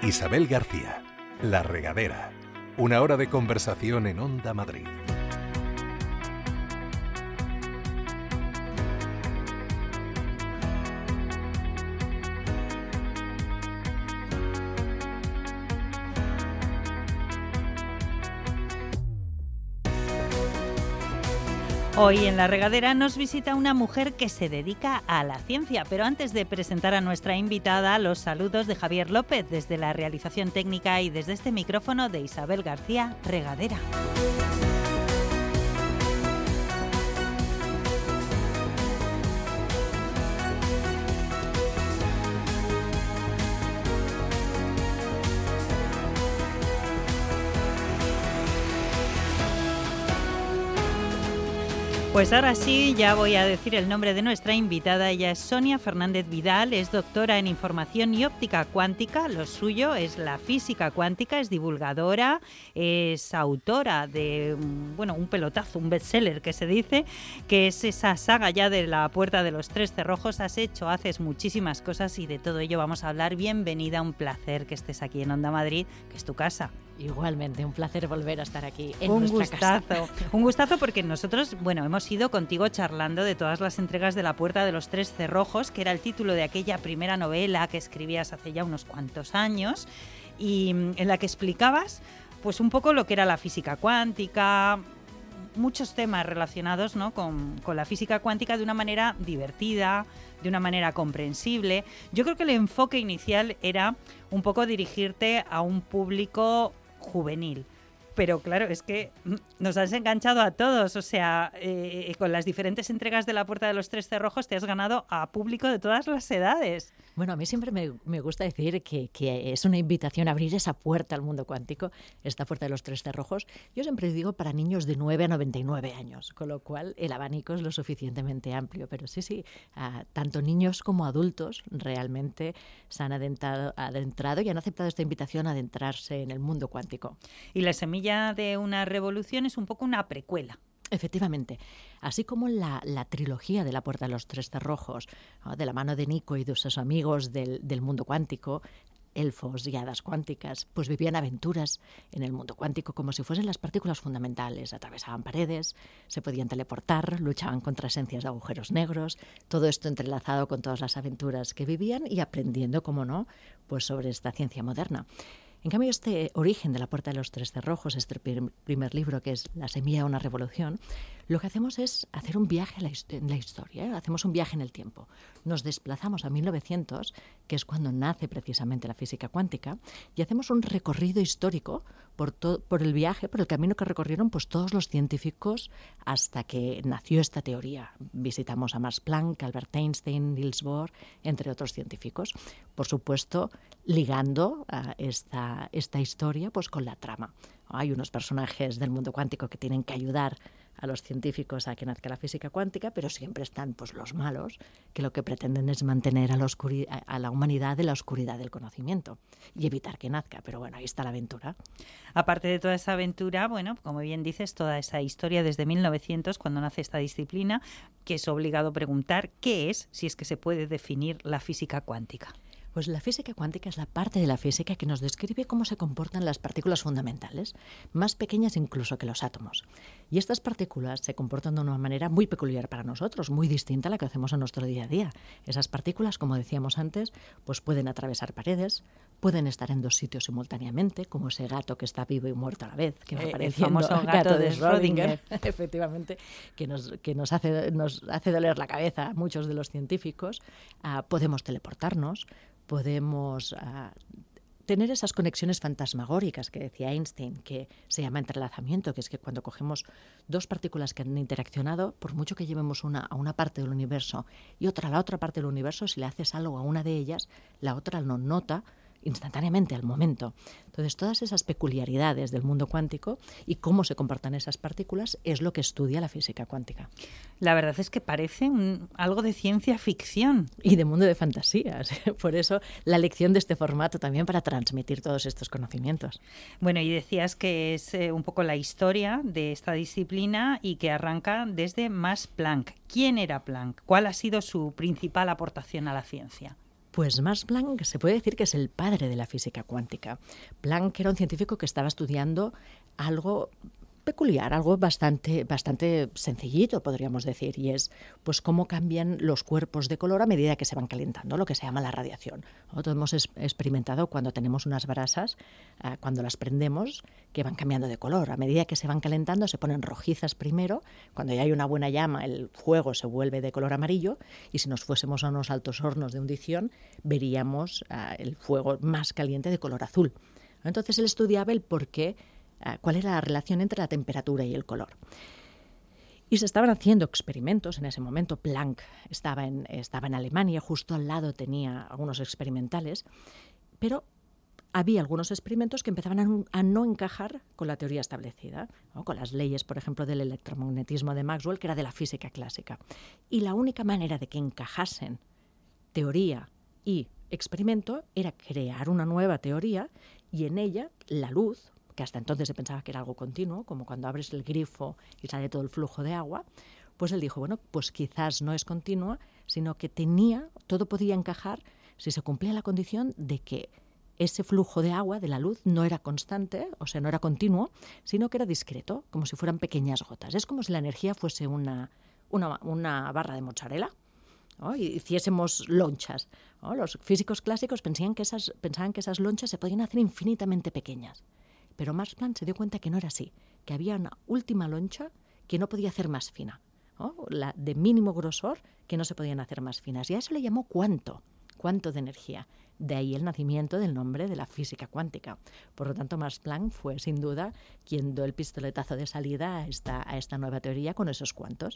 Isabel García, La Regadera. Una hora de conversación en Onda Madrid. Hoy en La Regadera nos visita una mujer que se dedica a la ciencia, pero antes de presentar a nuestra invitada, los saludos de Javier López desde la realización técnica y desde este micrófono de Isabel García, Regadera. Pues ahora sí, ya voy a decir el nombre de nuestra invitada. Ella es Sonia Fernández Vidal, es doctora en Información y Óptica Cuántica. Lo suyo es la física cuántica, es divulgadora, es autora de un pelotazo, un bestseller que se dice, que es esa saga ya de La Puerta de los Tres Cerrojos. Haces muchísimas cosas y de todo ello vamos a hablar. Bienvenida, un placer que estés aquí en Onda Madrid, que es tu casa. Igualmente, un placer volver a estar aquí en nuestra casa. Un gustazo porque nosotros, hemos ido contigo charlando de todas las entregas de La Puerta de los Tres Cerrojos, que era el título de aquella primera novela que escribías hace ya unos cuantos años y en la que explicabas pues un poco lo que era la física cuántica, muchos temas relacionados, ¿no?, con la física cuántica de una manera divertida, de una manera comprensible. Yo creo que el enfoque inicial era un poco dirigirte a un público juvenil. Pero claro, es que nos has enganchado a todos, o sea, con las diferentes entregas de La Puerta de los Tres Cerrojos te has ganado a público de todas las edades. Bueno, a mí siempre me gusta decir que es una invitación a abrir esa puerta al mundo cuántico, esta Puerta de los Tres Cerrojos. Yo siempre digo para niños de 9 a 99 años, con lo cual el abanico es lo suficientemente amplio. Pero sí, tanto niños como adultos realmente se han adentrado y han aceptado esta invitación a adentrarse en el mundo cuántico. Y la semilla de una revolución es un poco una precuela. Efectivamente, así como la trilogía de La Puerta de los Tres Cerrojos, ¿no?, de la mano de Nico y de sus amigos del mundo cuántico, elfos y hadas cuánticas, pues vivían aventuras en el mundo cuántico como si fuesen las partículas fundamentales. Atravesaban paredes, se podían teleportar, luchaban contra esencias de agujeros negros, todo esto entrelazado con todas las aventuras que vivían y aprendiendo, como no, pues sobre esta ciencia moderna. En cambio, este origen de La Puerta de los Tres Cerrojos, este primer libro, que es La semilla de una revolución, lo que hacemos es hacer un viaje en la historia, ¿eh? Hacemos un viaje en el tiempo. Nos desplazamos a 1900, que es cuando nace precisamente la física cuántica, y hacemos un recorrido histórico por el viaje, por el camino que recorrieron pues todos los científicos hasta que nació esta teoría. Visitamos a Max Planck, Albert Einstein, Niels Bohr, entre otros científicos. Por supuesto, ligando esta historia pues con la trama. Hay unos personajes del mundo cuántico que tienen que ayudar a los científicos a que nazca la física cuántica, pero siempre están pues los malos, que lo que pretenden es mantener a la humanidad en la oscuridad del conocimiento y evitar que nazca. Pero bueno, ahí está la aventura. Aparte de toda esa aventura, como bien dices, toda esa historia desde 1900, cuando nace esta disciplina, que es obligado preguntar qué es, si es que se puede definir la física cuántica. Pues la física cuántica es la parte de la física que nos describe cómo se comportan las partículas fundamentales, más pequeñas incluso que los átomos. Y estas partículas se comportan de una manera muy peculiar para nosotros, muy distinta a la que hacemos en nuestro día a día. Esas partículas, como decíamos antes, pues pueden atravesar paredes, pueden estar en dos sitios simultáneamente, como ese gato que está vivo y muerto a la vez, que va apareciendo, el famoso gato de Schrödinger. Efectivamente, que nos hace doler la cabeza a muchos de los científicos. Podemos teleportarnos, podemos tener esas conexiones fantasmagóricas que decía Einstein, que se llama entrelazamiento, que es que cuando cogemos dos partículas que han interaccionado, por mucho que llevemos una a una parte del universo y otra a la otra parte del universo, si le haces algo a una de ellas, la otra lo nota instantáneamente, al momento. Entonces, todas esas peculiaridades del mundo cuántico y cómo se comportan esas partículas es lo que estudia la física cuántica. La verdad es que parece algo de ciencia ficción. Y de mundo de fantasías. Por eso la elección de este formato también para transmitir todos estos conocimientos. Bueno, y decías que es un poco la historia de esta disciplina y que arranca desde Max Planck. ¿Quién era Planck? ¿Cuál ha sido su principal aportación a la ciencia? Pues Max Planck se puede decir que es el padre de la física cuántica. Planck era un científico que estaba estudiando algo peculiar, algo bastante sencillito, podríamos decir, y es pues cómo cambian los cuerpos de color a medida que se van calentando, lo que se llama la radiación. Nosotros hemos experimentado cuando tenemos unas brasas, cuando las prendemos, que van cambiando de color. A medida que se van calentando se ponen rojizas primero, cuando ya hay una buena llama el fuego se vuelve de color amarillo, y si nos fuésemos a unos altos hornos de hundición veríamos el fuego más caliente de color azul. Entonces él estudiaba el por qué, cuál era la relación entre la temperatura y el color. Y se estaban haciendo experimentos en ese momento. Planck estaba en Alemania, justo al lado tenía algunos experimentales, pero había algunos experimentos que empezaban a no encajar con la teoría establecida, ¿no? Con las leyes, por ejemplo, del electromagnetismo de Maxwell, que era de la física clásica. Y la única manera de que encajasen teoría y experimento era crear una nueva teoría, y en ella la luz, que hasta entonces se pensaba que era algo continuo, como cuando abres el grifo y sale todo el flujo de agua, pues él dijo, bueno, pues quizás no es continua, sino que todo podía encajar si se cumplía la condición de que ese flujo de agua, de la luz, no era constante, o sea, no era continuo, sino que era discreto, como si fueran pequeñas gotas. Es como si la energía fuese una barra de mozzarella, ¿no? Y hiciésemos lonchas, ¿no? Los físicos clásicos pensaban que esas lonchas se podían hacer infinitamente pequeñas. Pero Max Planck se dio cuenta que no era así, que había una última loncha que no podía hacer más fina, ¿no? La de mínimo grosor que no se podían hacer más finas. Y a eso le llamó cuanto de energía. De ahí el nacimiento del nombre de la física cuántica. Por lo tanto, Max Planck fue sin duda quien dio el pistoletazo de salida a esta nueva teoría con esos cuantos.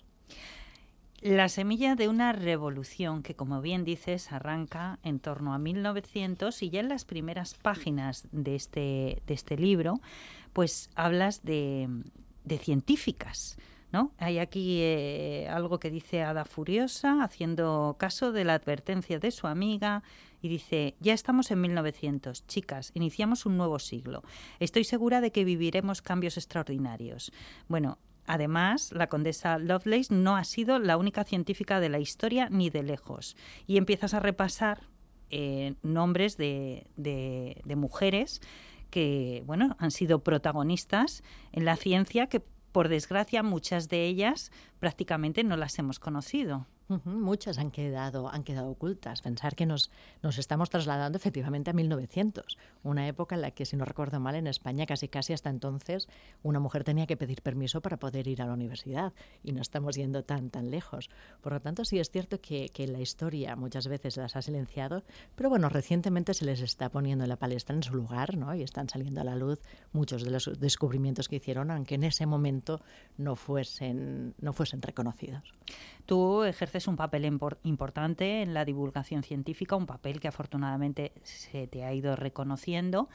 La semilla de una revolución que, como bien dices, arranca en torno a 1900, y ya en las primeras páginas de este libro, pues hablas de científicas, ¿no? Hay aquí algo que dice Ada Furiosa, haciendo caso de la advertencia de su amiga, y dice, ya estamos en 1900, chicas, iniciamos un nuevo siglo. Estoy segura de que viviremos cambios extraordinarios. Bueno, además, la condesa Lovelace no ha sido la única científica de la historia ni de lejos. Y empiezas a repasar nombres de mujeres que, bueno, han sido protagonistas en la ciencia, que por desgracia muchas de ellas prácticamente no las hemos conocido. Muchas han quedado ocultas. Pensar que nos estamos trasladando efectivamente a 1900, una época en la que, si no recuerdo mal, en España casi hasta entonces una mujer tenía que pedir permiso para poder ir a la universidad, y no estamos yendo tan lejos. Por lo tanto, sí es cierto que la historia muchas veces las ha silenciado, pero bueno, recientemente se les está poniendo en la palestra en su lugar, ¿no? Y están saliendo a la luz muchos de los descubrimientos que hicieron, aunque en ese momento no fuesen reconocidos. Tú ejerces un papel importante en la divulgación científica, un papel que afortunadamente se te ha ido reconociendo,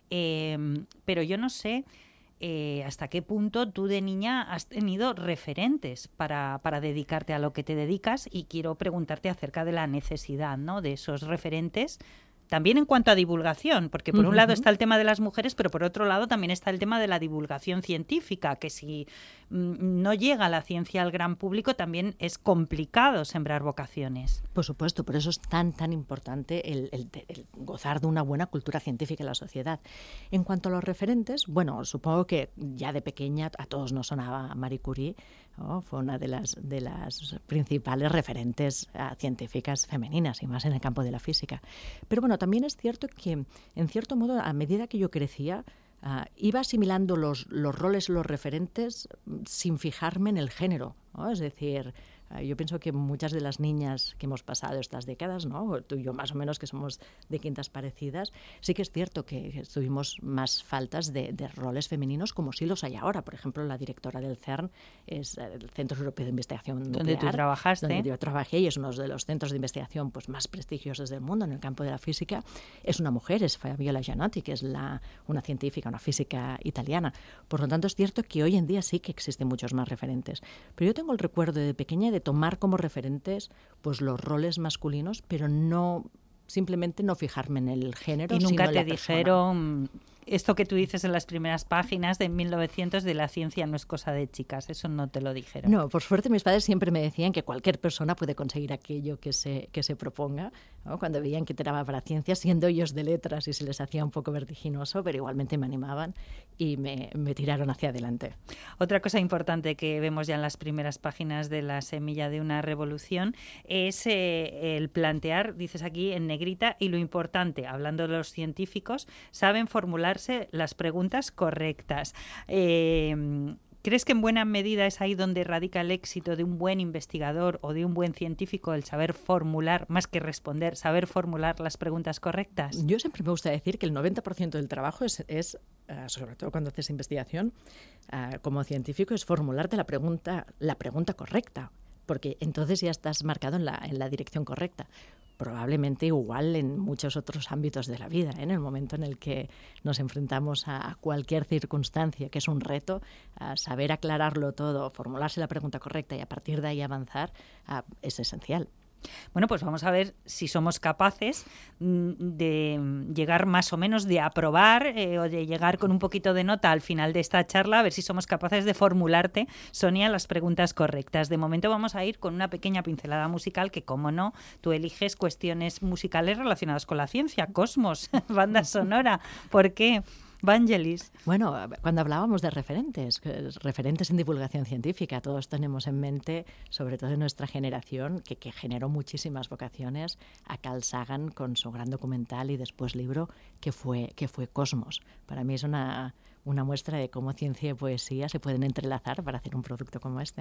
pero yo no sé hasta qué punto tú de niña has tenido referentes para dedicarte a lo que te dedicas, y quiero preguntarte acerca de la necesidad, ¿no?, de esos referentes. También en cuanto a divulgación, porque por un lado está el tema de las mujeres, pero por otro lado también está el tema de la divulgación científica, que si no llega la ciencia al gran público también es complicado sembrar vocaciones. Por supuesto, por eso es tan importante el gozar de una buena cultura científica en la sociedad. En cuanto a los referentes, bueno, supongo que ya de pequeña a todos nos sonaba Marie Curie, ¿no? Fue una de las principales referentes científicas femeninas, y más en el campo de la física. Pero bueno, también es cierto que, en cierto modo, a medida que yo crecía, iba asimilando los roles, los referentes, sin fijarme en el género, ¿no? Es decir, yo pienso que muchas de las niñas que hemos pasado estas décadas, ¿no?, tú y yo más o menos, que somos de quintas parecidas, sí que es cierto que tuvimos más faltas de roles femeninos, como sí los hay ahora. Por ejemplo, la directora del CERN es el Centro Europeo de Investigación Nuclear, donde tú trabajaste. Donde yo trabajé, y es uno de los centros de investigación pues más prestigiosos del mundo en el campo de la física. Es una mujer, es Fabiola Gianotti, que es una científica, una física italiana. Por lo tanto, es cierto que hoy en día sí que existen muchos más referentes. Pero yo tengo el recuerdo de pequeña de tomar como referentes pues los roles masculinos, pero no simplemente no fijarme en el género. Y nunca sino te en la dijeron esto que tú dices en las primeras páginas de 1900 de la ciencia no es cosa de chicas, eso no te lo dijeron. No, por suerte mis padres siempre me decían que cualquier persona puede conseguir aquello que se proponga, ¿no? Cuando veían que tiraba para ciencia, siendo ellos de letras y se les hacía un poco vertiginoso, pero igualmente me animaban y me tiraron hacia adelante. Otra cosa importante que vemos ya en las primeras páginas de La semilla de una revolución es el plantear, dices aquí en negrita, y lo importante, hablando de los científicos, saben formularse las preguntas correctas. ¿Crees que en buena medida es ahí donde radica el éxito de un buen investigador o de un buen científico, el saber formular, más que responder, saber formular las preguntas correctas? Yo siempre me gusta decir que el 90% del trabajo es sobre todo cuando haces investigación, como científico, es formularte la pregunta correcta, porque entonces ya estás marcado en la dirección correcta. Probablemente igual en muchos otros ámbitos de la vida, ¿eh? En el momento en el que nos enfrentamos a cualquier circunstancia, que es un reto, saber aclararlo todo, formularse la pregunta correcta y a partir de ahí avanzar, es esencial. Bueno, pues vamos a ver si somos capaces de llegar más o menos de aprobar o de llegar con un poquito de nota al final de esta charla, a ver si somos capaces de formularte, Sonia, las preguntas correctas. De momento vamos a ir con una pequeña pincelada musical que, como no, tú eliges cuestiones musicales relacionadas con la ciencia, Cosmos, banda sonora. ¿Por qué? Vangelis. Bueno, cuando hablábamos de referentes en divulgación científica, todos tenemos en mente, sobre todo en nuestra generación, que generó muchísimas vocaciones, a Carl Sagan con su gran documental y después libro que fue Cosmos. Para mí es una muestra de cómo ciencia y poesía se pueden entrelazar para hacer un producto como este.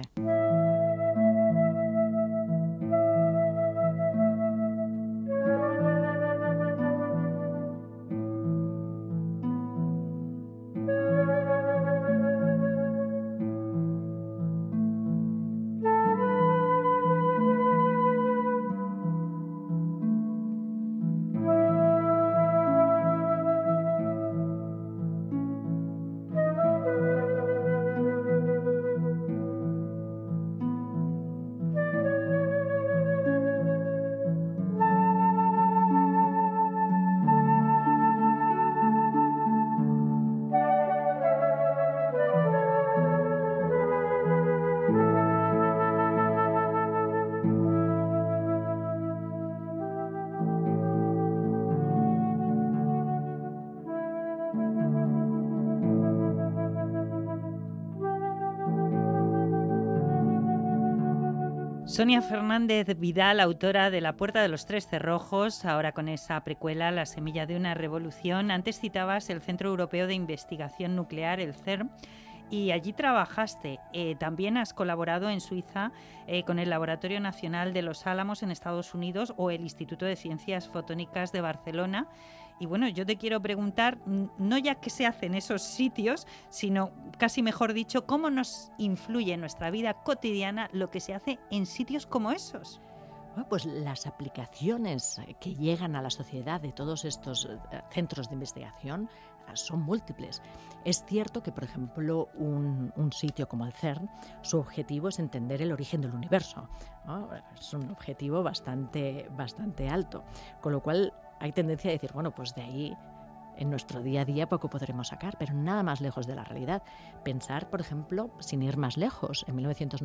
Sonia Fernández Vidal, autora de La puerta de los tres cerrojos, ahora con esa precuela, La semilla de una revolución. Antes citabas el Centro Europeo de Investigación Nuclear, el CERN, y allí trabajaste. También has colaborado en Suiza con el Laboratorio Nacional de Los Álamos en Estados Unidos o el Instituto de Ciencias Fotónicas de Barcelona. Y bueno, yo te quiero preguntar, no ya qué se hace en esos sitios, sino, casi mejor dicho, cómo nos influye en nuestra vida cotidiana lo que se hace en sitios como esos. Bueno, pues las aplicaciones que llegan a la sociedad de todos estos centros de investigación son múltiples. Es cierto que, por ejemplo, un sitio como el CERN, su objetivo es entender el origen del universo, ¿no? Es un objetivo bastante alto, con lo cual hay tendencia a decir, bueno, pues de ahí en nuestro día a día poco podremos sacar, pero nada más lejos de la realidad. Pensar, por ejemplo, sin ir más lejos, en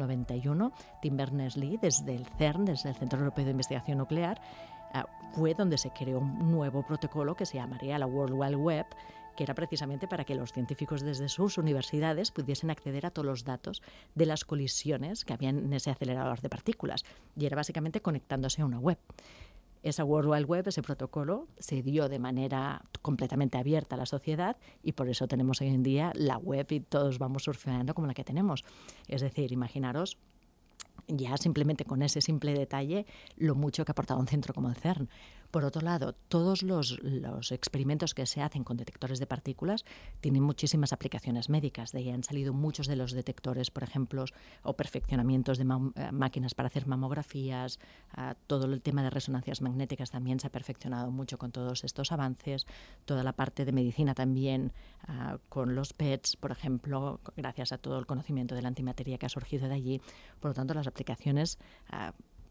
1991, Tim Berners-Lee, desde el CERN, desde el Centro Europeo de Investigación Nuclear, fue donde se creó un nuevo protocolo que se llamaría la World Wide Web, que era precisamente para que los científicos desde sus universidades pudiesen acceder a todos los datos de las colisiones que habían en ese acelerador de partículas. Y era básicamente conectándose a una web. Esa World Wide Web, ese protocolo, se dio de manera completamente abierta a la sociedad y por eso tenemos hoy en día la web y todos vamos surfeando como la que tenemos. Es decir, imaginaros ya simplemente con ese simple detalle lo mucho que ha aportado un centro como el CERN. Por otro lado, todos los experimentos que se hacen con detectores de partículas tienen muchísimas aplicaciones médicas. De ahí han salido muchos de los detectores, por ejemplo, o perfeccionamientos de máquinas para hacer mamografías. Todo el tema de resonancias magnéticas también se ha perfeccionado mucho con todos estos avances. Toda la parte de medicina también, con los PETs, por ejemplo, gracias a todo el conocimiento de la antimateria que ha surgido de allí. Por lo tanto, las aplicaciones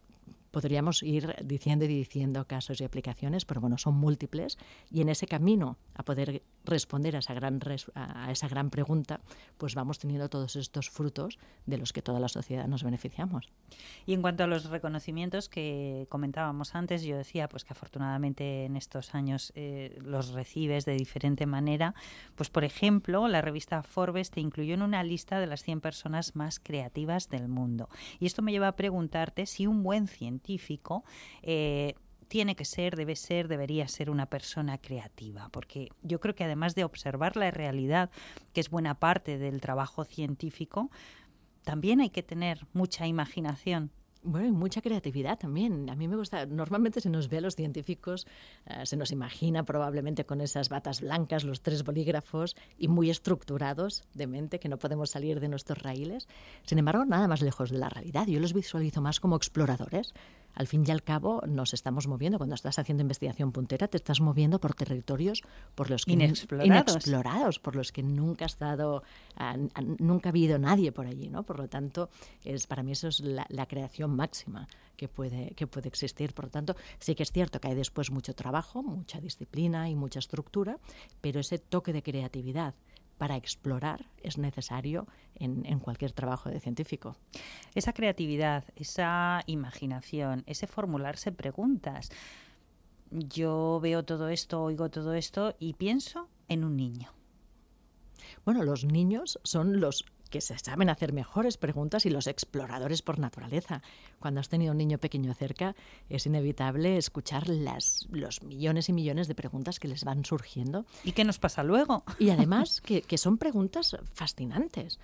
podríamos ir diciendo y diciendo casos y aplicaciones, pero bueno, son múltiples, y en ese camino a poder responder a esa gran pregunta, pues vamos teniendo todos estos frutos de los que toda la sociedad nos beneficiamos. Y en cuanto a los reconocimientos que comentábamos antes, yo decía pues que afortunadamente en estos años los recibes de diferente manera. Pues por ejemplo, la revista Forbes te incluyó en una lista de las 100 personas más creativas del mundo. Y esto me lleva a preguntarte si un buen científico tiene que ser, debe ser, debería ser una persona creativa, porque yo creo que además de observar la realidad, que es buena parte del trabajo científico, también hay que tener mucha imaginación. Bueno, y mucha creatividad también. A mí me gusta, normalmente se nos ve a los científicos, se nos imagina probablemente con esas batas blancas, los 3 bolígrafos y muy estructurados de mente, que no podemos salir de nuestros raíles. Sin embargo, nada más lejos de la realidad. Yo los visualizo más como exploradores. Al fin y al cabo nos estamos moviendo. Cuando estás haciendo investigación puntera, te estás moviendo por territorios por los que inexplorados, por los que nunca ha estado, nunca ha habido nadie por allí, ¿no? Por lo tanto, para mí eso es la creación máxima que puede existir. Por lo tanto, sí que es cierto que hay después mucho trabajo, mucha disciplina y mucha estructura, pero ese toque de creatividad para explorar es necesario en cualquier trabajo de científico. Esa creatividad, esa imaginación, ese formularse preguntas. Yo veo todo esto, oigo todo esto y pienso en un niño. Bueno, los niños son los que se saben hacer mejores preguntas y los exploradores por naturaleza. Cuando has tenido un niño pequeño cerca, es inevitable escuchar los millones y millones de preguntas que les van surgiendo. ¿Y qué nos pasa luego? Y además que son preguntas fascinantes.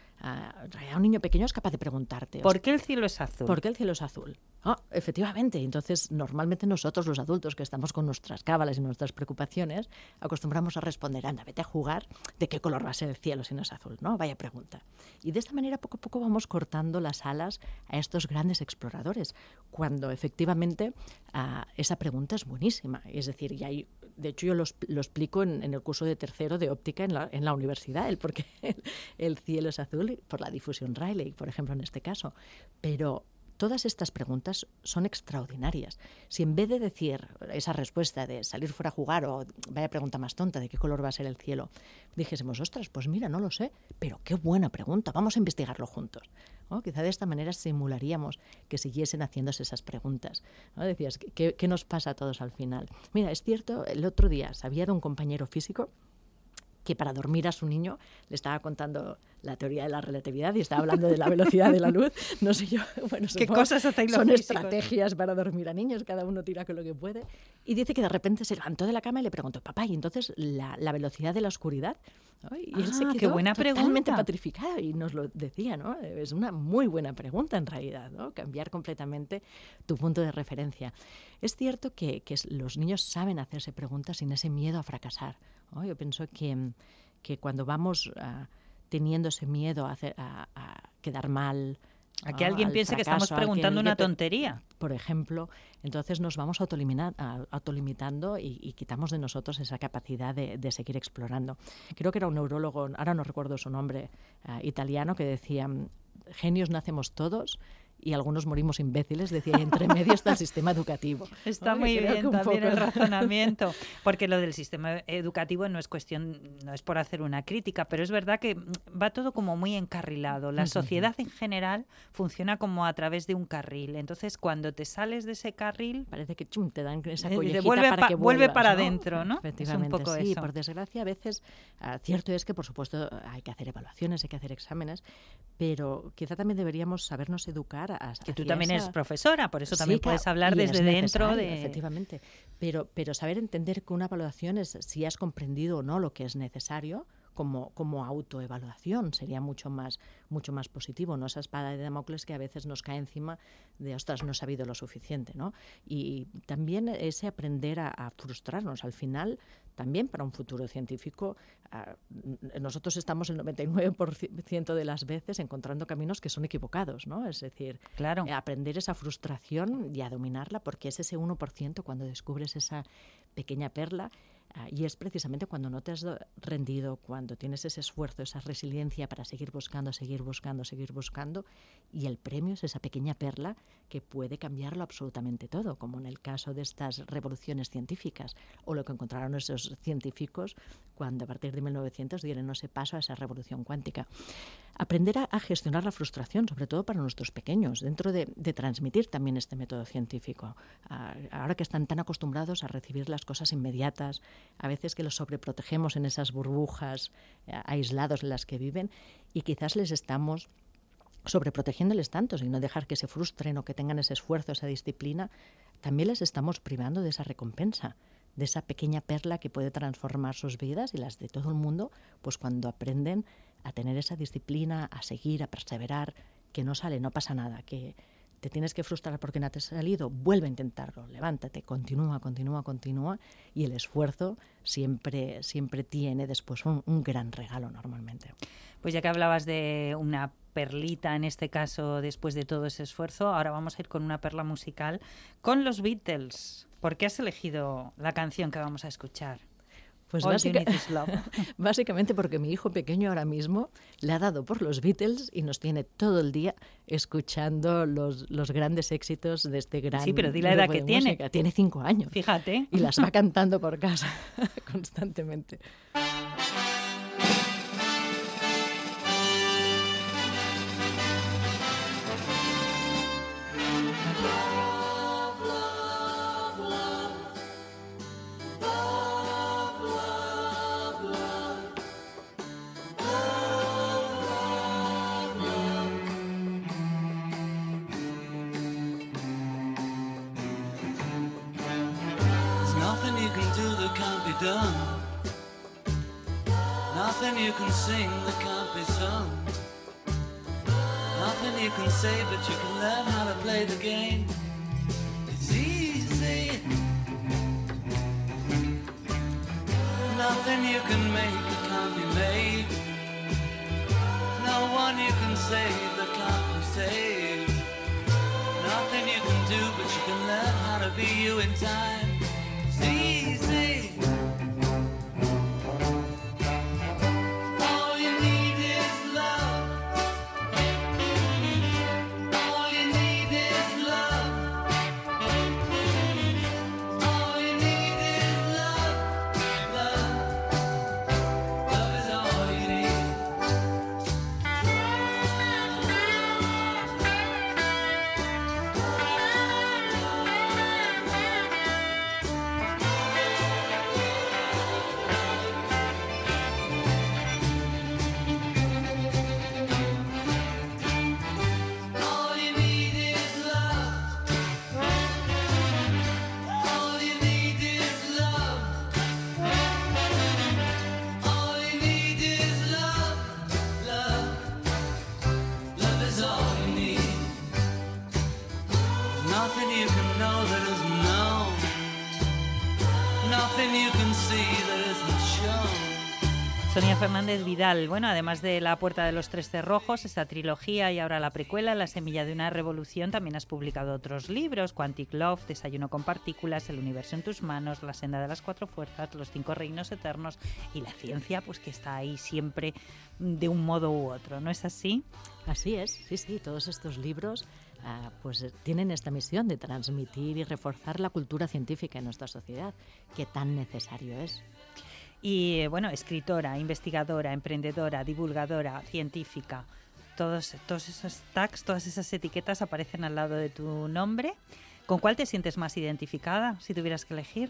Un niño pequeño es capaz de preguntarte: ¿por qué el cielo es azul? ¿Por qué el cielo es azul? Efectivamente. Entonces, normalmente nosotros, los adultos, que estamos con nuestras cábalas y nuestras preocupaciones, acostumbramos a responder: anda, vete a jugar, ¿de qué color va a ser el cielo si no es azul? ¿No? Vaya pregunta. Y de esta manera, poco a poco, vamos cortando las alas a estos grandes exploradores, cuando efectivamente esa pregunta es buenísima. Es decir, de hecho yo lo explico en el curso de tercero de óptica en la universidad, porque el cielo es azul por la difusión Rayleigh, por ejemplo, en este caso. Pero todas estas preguntas son extraordinarias. Si en vez de decir esa respuesta de salir fuera a jugar o vaya pregunta más tonta de qué color va a ser el cielo, dijésemos: ostras, pues mira, no lo sé, pero qué buena pregunta, vamos a investigarlo juntos. Quizá de esta manera simularíamos que siguiesen haciéndose esas preguntas. Decías, ¿qué nos pasa a todos al final? Mira, es cierto, el otro día sabía de un compañero físico que para dormir a su niño le estaba contando la teoría de la relatividad y estaba hablando de la velocidad de la luz. No sé yo, bueno, ¿qué cosas hacéis los son físicos? Estrategias para dormir a niños, cada uno tira con lo que puede. Y dice que de repente se levantó de la cama y le preguntó: papá, ¿y entonces la velocidad de la oscuridad? Y él se quedó qué buena totalmente pregunta. Petrificado y nos lo decía, ¿no? Es una muy buena pregunta en realidad, ¿no? Cambiar completamente tu punto de referencia. Es cierto que los niños saben hacerse preguntas sin ese miedo a fracasar, ¿no? Yo pienso que cuando vamos teniendo ese miedo a quedar mal, a que alguien piense que estamos preguntando una tontería, por ejemplo, entonces nos vamos autolimitando y quitamos de nosotros esa capacidad de seguir explorando. Creo que era un neurólogo, ahora no recuerdo su nombre, italiano, que decía: genios nacemos todos y algunos morimos imbéciles, decía, y entre medio está el sistema educativo. Está muy bien también el razonamiento, porque lo del sistema educativo no es por hacer una crítica, pero es verdad que va todo como muy encarrilado. La sociedad en general funciona como a través de un carril, entonces cuando te sales de ese carril parece que te dan esa collejita para que vuelve para ¿no? adentro, ¿no? Efectivamente, es un poco sí, eso. Por desgracia a veces, cierto es que por supuesto hay que hacer evaluaciones, hay que hacer exámenes, pero quizá también deberíamos sabernos educar. Que tú también eres profesora, por eso también puedes hablar desde dentro de... Efectivamente, pero saber entender que una evaluación es si has comprendido o no lo que es necesario, como autoevaluación sería mucho más positivo, ¿no? Esa espada de Damocles que a veces nos cae encima de: ostras, no he sabido lo suficiente, ¿no? Y también ese aprender a frustrarnos. Al final, también para un futuro científico, nosotros estamos el 99% de las veces encontrando caminos que son equivocados, ¿no? Es decir, claro, aprender esa frustración y a dominarla, porque es ese 1% cuando descubres esa pequeña perla, Y es precisamente cuando no te has rendido, cuando tienes ese esfuerzo, esa resiliencia para seguir buscando, y el premio es esa pequeña perla que puede cambiarlo absolutamente todo, como en el caso de estas revoluciones científicas, o lo que encontraron esos científicos cuando a partir de 1900 dieron ese paso a esa revolución cuántica. Aprender a gestionar la frustración, sobre todo para nuestros pequeños, dentro de transmitir también este método científico. Ahora que están tan acostumbrados a recibir las cosas inmediatas, a veces que los sobreprotegemos en esas burbujas aislados en las que viven, y quizás les estamos sobreprotegiéndoles tanto, y no dejar que se frustren o que tengan ese esfuerzo, esa disciplina, también les estamos privando de esa recompensa, de esa pequeña perla que puede transformar sus vidas y las de todo el mundo, pues cuando aprenden a tener esa disciplina, a seguir, a perseverar, que no sale, no pasa nada, que te tienes que frustrar porque no te ha salido, vuelve a intentarlo, levántate, continúa, y el esfuerzo siempre tiene después un gran regalo normalmente. Pues ya que hablabas de una perlita, en este caso, después de todo ese esfuerzo, ahora vamos a ir con una perla musical con los Beatles. ¿Por qué has elegido la canción que vamos a escuchar? Pues básicamente porque mi hijo pequeño ahora mismo le ha dado por los Beatles y nos tiene todo el día escuchando los grandes éxitos de este gran Sí, pero di la edad que tiene. Música. Tiene 5 años. Fíjate. Y las va cantando por casa constantemente. Done. Nothing you can sing that can't be sung. Nothing you can say, but you can learn how to play the game. It's easy. Nothing you can make that can't be made. No one you can save that can't be saved. Nothing you can do, but you can learn how to be you in time. It's easy. Sonia Fernández Vidal, bueno, además de La Puerta de los Tres Cerrojos, esta trilogía y ahora la precuela, La Semilla de una Revolución, también has publicado otros libros, Quantic Love, Desayuno con Partículas, El Universo en tus manos, La Senda de las Cuatro Fuerzas, Los Cinco Reinos Eternos y la ciencia, pues que está ahí siempre de un modo u otro, ¿no es así? Así es, sí, todos estos libros pues tienen esta misión de transmitir y reforzar la cultura científica en nuestra sociedad, que tan necesario es. Y bueno, escritora, investigadora, emprendedora, divulgadora, científica, todos esos tags, todas esas etiquetas aparecen al lado de tu nombre. ¿Con cuál te sientes más identificada, si tuvieras que elegir?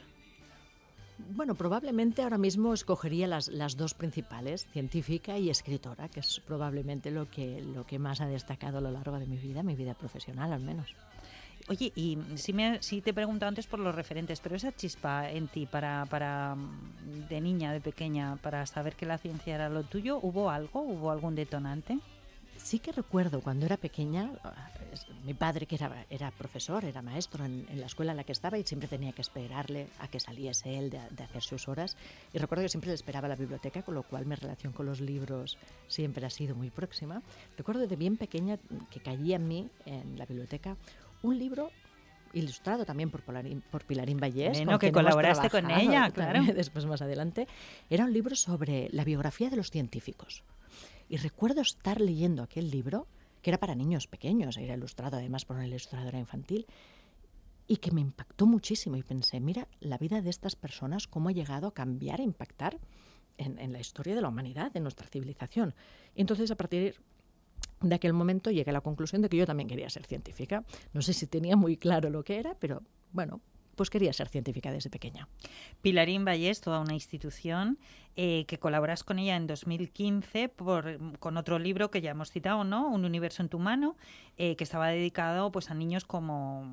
Bueno, probablemente ahora mismo escogería las dos principales, científica y escritora, que es probablemente lo que más ha destacado a lo largo de mi vida profesional al menos. Oye, y sí te he preguntado antes por los referentes, pero esa chispa en ti para de niña, de pequeña, para saber que la ciencia era lo tuyo, ¿hubo algún detonante? Sí que recuerdo cuando era pequeña, mi padre que era profesor, era maestro en la escuela en la que estaba y siempre tenía que esperarle a que saliese él de hacer sus horas. Y recuerdo que siempre le esperaba a la biblioteca, con lo cual mi relación con los libros siempre ha sido muy próxima. Recuerdo de bien pequeña que caía en mí, en la biblioteca, un libro ilustrado también por Pilarín Vallés. Bueno, que colaboraste con ella, claro. Después, más adelante. Era un libro sobre la biografía de los científicos. Y recuerdo estar leyendo aquel libro, que era para niños pequeños, era ilustrado además por una ilustradora infantil, y que me impactó muchísimo. Y pensé, mira, la vida de estas personas, cómo ha llegado a cambiar, a impactar en la historia de la humanidad, en nuestra civilización. Y entonces, a partir de aquel momento, llegué a la conclusión de que yo también quería ser científica. No sé si tenía muy claro lo que era, pero bueno, pues quería ser científica desde pequeña. Pilarín Vallés, toda una institución, que colaboras con ella en 2015 con otro libro que ya hemos citado, ¿no? Un universo en tu mano, que estaba dedicado pues a niños como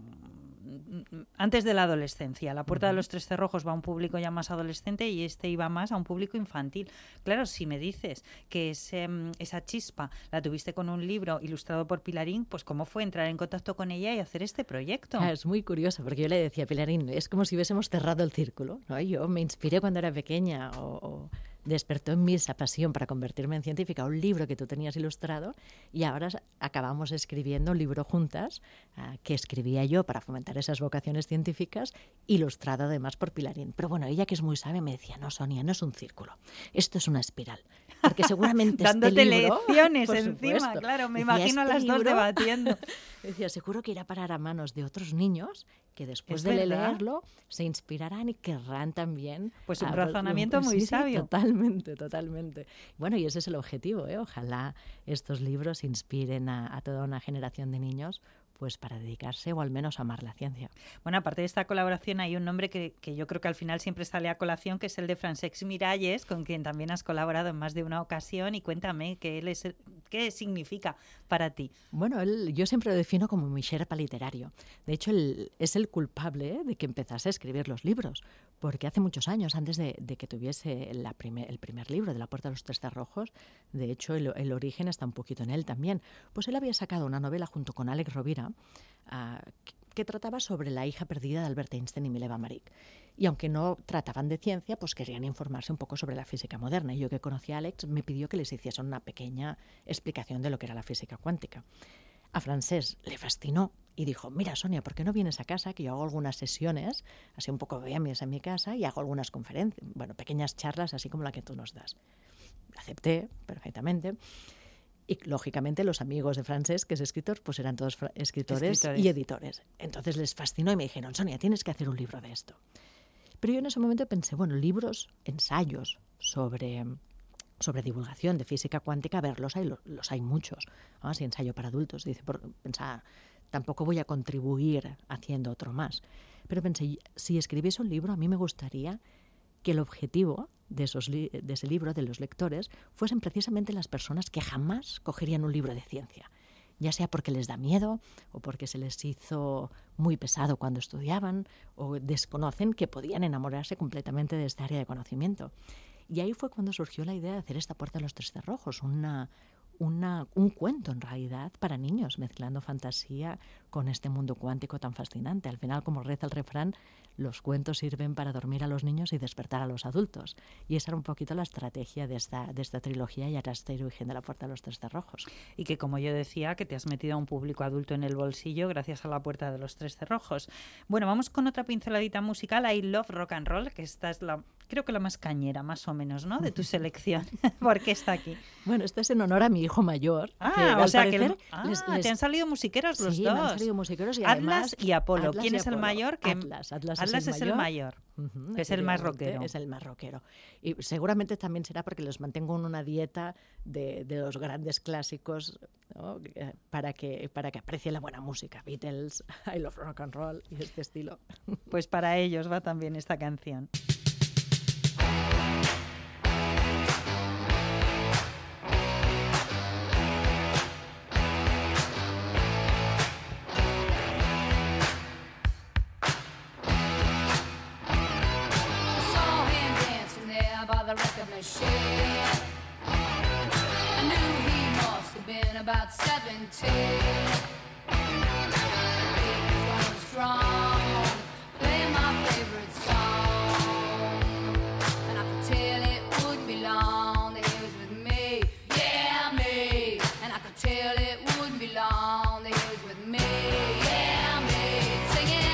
antes de la adolescencia. La puerta de los tres cerrojos va a un público ya más adolescente y este iba más a un público infantil. Claro, si me dices que esa chispa la tuviste con un libro ilustrado por Pilarín, pues ¿cómo fue entrar en contacto con ella y hacer este proyecto? Es muy curioso, porque yo le decía a Pilarín, es como si hubiésemos cerrado el círculo, ¿no? Yo me inspiré cuando era pequeña o despertó en mí esa pasión para convertirme en científica, un libro que tú tenías ilustrado, y ahora acabamos escribiendo un libro juntas que escribía yo para fomentar esas vocaciones científicas, ilustrado además por Pilarín. Pero bueno, ella, que es muy sabia, me decía, no, Sonia, no es un círculo, esto es una espiral. Porque seguramente dándote este libro, lecciones por encima, supuesto, claro, me decía, imagino a las dos debatiendo. Decía, seguro que irá a parar a manos de otros niños que después ¿Es de verdad? leerlo se inspirarán y querrán también. Pues un razonamiento muy sí, sabio. Totalmente. Bueno, y ese es el objetivo, ¿eh? Ojalá estos libros inspiren a toda una generación de niños, pues para dedicarse o al menos a amar la ciencia. Bueno, aparte de esta colaboración hay un nombre que yo creo que al final siempre sale a colación, que es el de Francesc Miralles, con quien también has colaborado en más de una ocasión, y cuéntame qué significa para ti. Bueno, yo siempre lo defino como mi Sherpa literario. De hecho, él es el culpable de que empezase a escribir los libros, porque hace muchos años, antes de que tuviese el primer libro de La puerta de los tres cerrojos, de hecho el origen está un poquito en él también, pues él había sacado una novela junto con Alex Rovira, que trataba sobre la hija perdida de Albert Einstein y Mileva Maric. Y aunque no trataban de ciencia, pues querían informarse un poco sobre la física moderna. Y yo, que conocí a Alex, me pidió que les hiciese una pequeña explicación de lo que era la física cuántica. A Francesc le fascinó y dijo, mira, Sonia, ¿por qué no vienes a casa? Que yo hago algunas sesiones, así un poco bohemias en mi casa, y hago algunas conferencias, bueno, pequeñas charlas así como la que tú nos das. Acepté perfectamente. Y, lógicamente, los amigos de Francesc, que es escritor, pues eran todos escritores y editores. Entonces les fascinó y me dijeron, Sonia, tienes que hacer un libro de esto. Pero yo en ese momento pensé, bueno, libros, ensayos sobre divulgación de física cuántica, a ver, los hay muchos. ¿No? Así, ensayo para adultos. Dice, pensaba, tampoco voy a contribuir haciendo otro más. Pero pensé, si escribiese un libro, a mí me gustaría que el objetivo de ese libro, de los lectores, fuesen precisamente las personas que jamás cogerían un libro de ciencia, ya sea porque les da miedo o porque se les hizo muy pesado cuando estudiaban o desconocen que podían enamorarse completamente de esta área de conocimiento. Y ahí fue cuando surgió la idea de hacer esta puerta de los tres cerrojos, un cuento en realidad para niños, mezclando fantasía con este mundo cuántico tan fascinante. Al final, como reza el refrán, los cuentos sirven para dormir a los niños y despertar a los adultos. Y esa era un poquito la estrategia de esta trilogía, y ahora está el origen de La puerta de los tres cerrojos. Y que, como yo decía, que te has metido a un público adulto en el bolsillo gracias a La puerta de los tres cerrojos. Bueno, vamos con otra pinceladita musical, I Love Rock and Roll, que esta es creo que la más cañera, más o menos, ¿no?, de tu selección. ¿Por qué está aquí? Bueno, esta es en honor a mi hijo mayor. O sea que te han salido musiqueros los dos. Sí, me han salido musiqueros y además Atlas y Apolo. Atlas ¿Quién y es el Apolo? mayor? Atlas es el mayor. Que es el más rockero. Es el más rockero. Y seguramente también será porque los mantengo en una dieta de los grandes clásicos, ¿no?, para que aprecien la buena música. Beatles, I Love Rock and Roll y este estilo. Pues para ellos va también esta canción. About 17, he was strong, playing my favorite song, and I could tell it wouldn't be long that he was with me, yeah, me, and I could tell it wouldn't be long that he was with me, yeah, me, singing.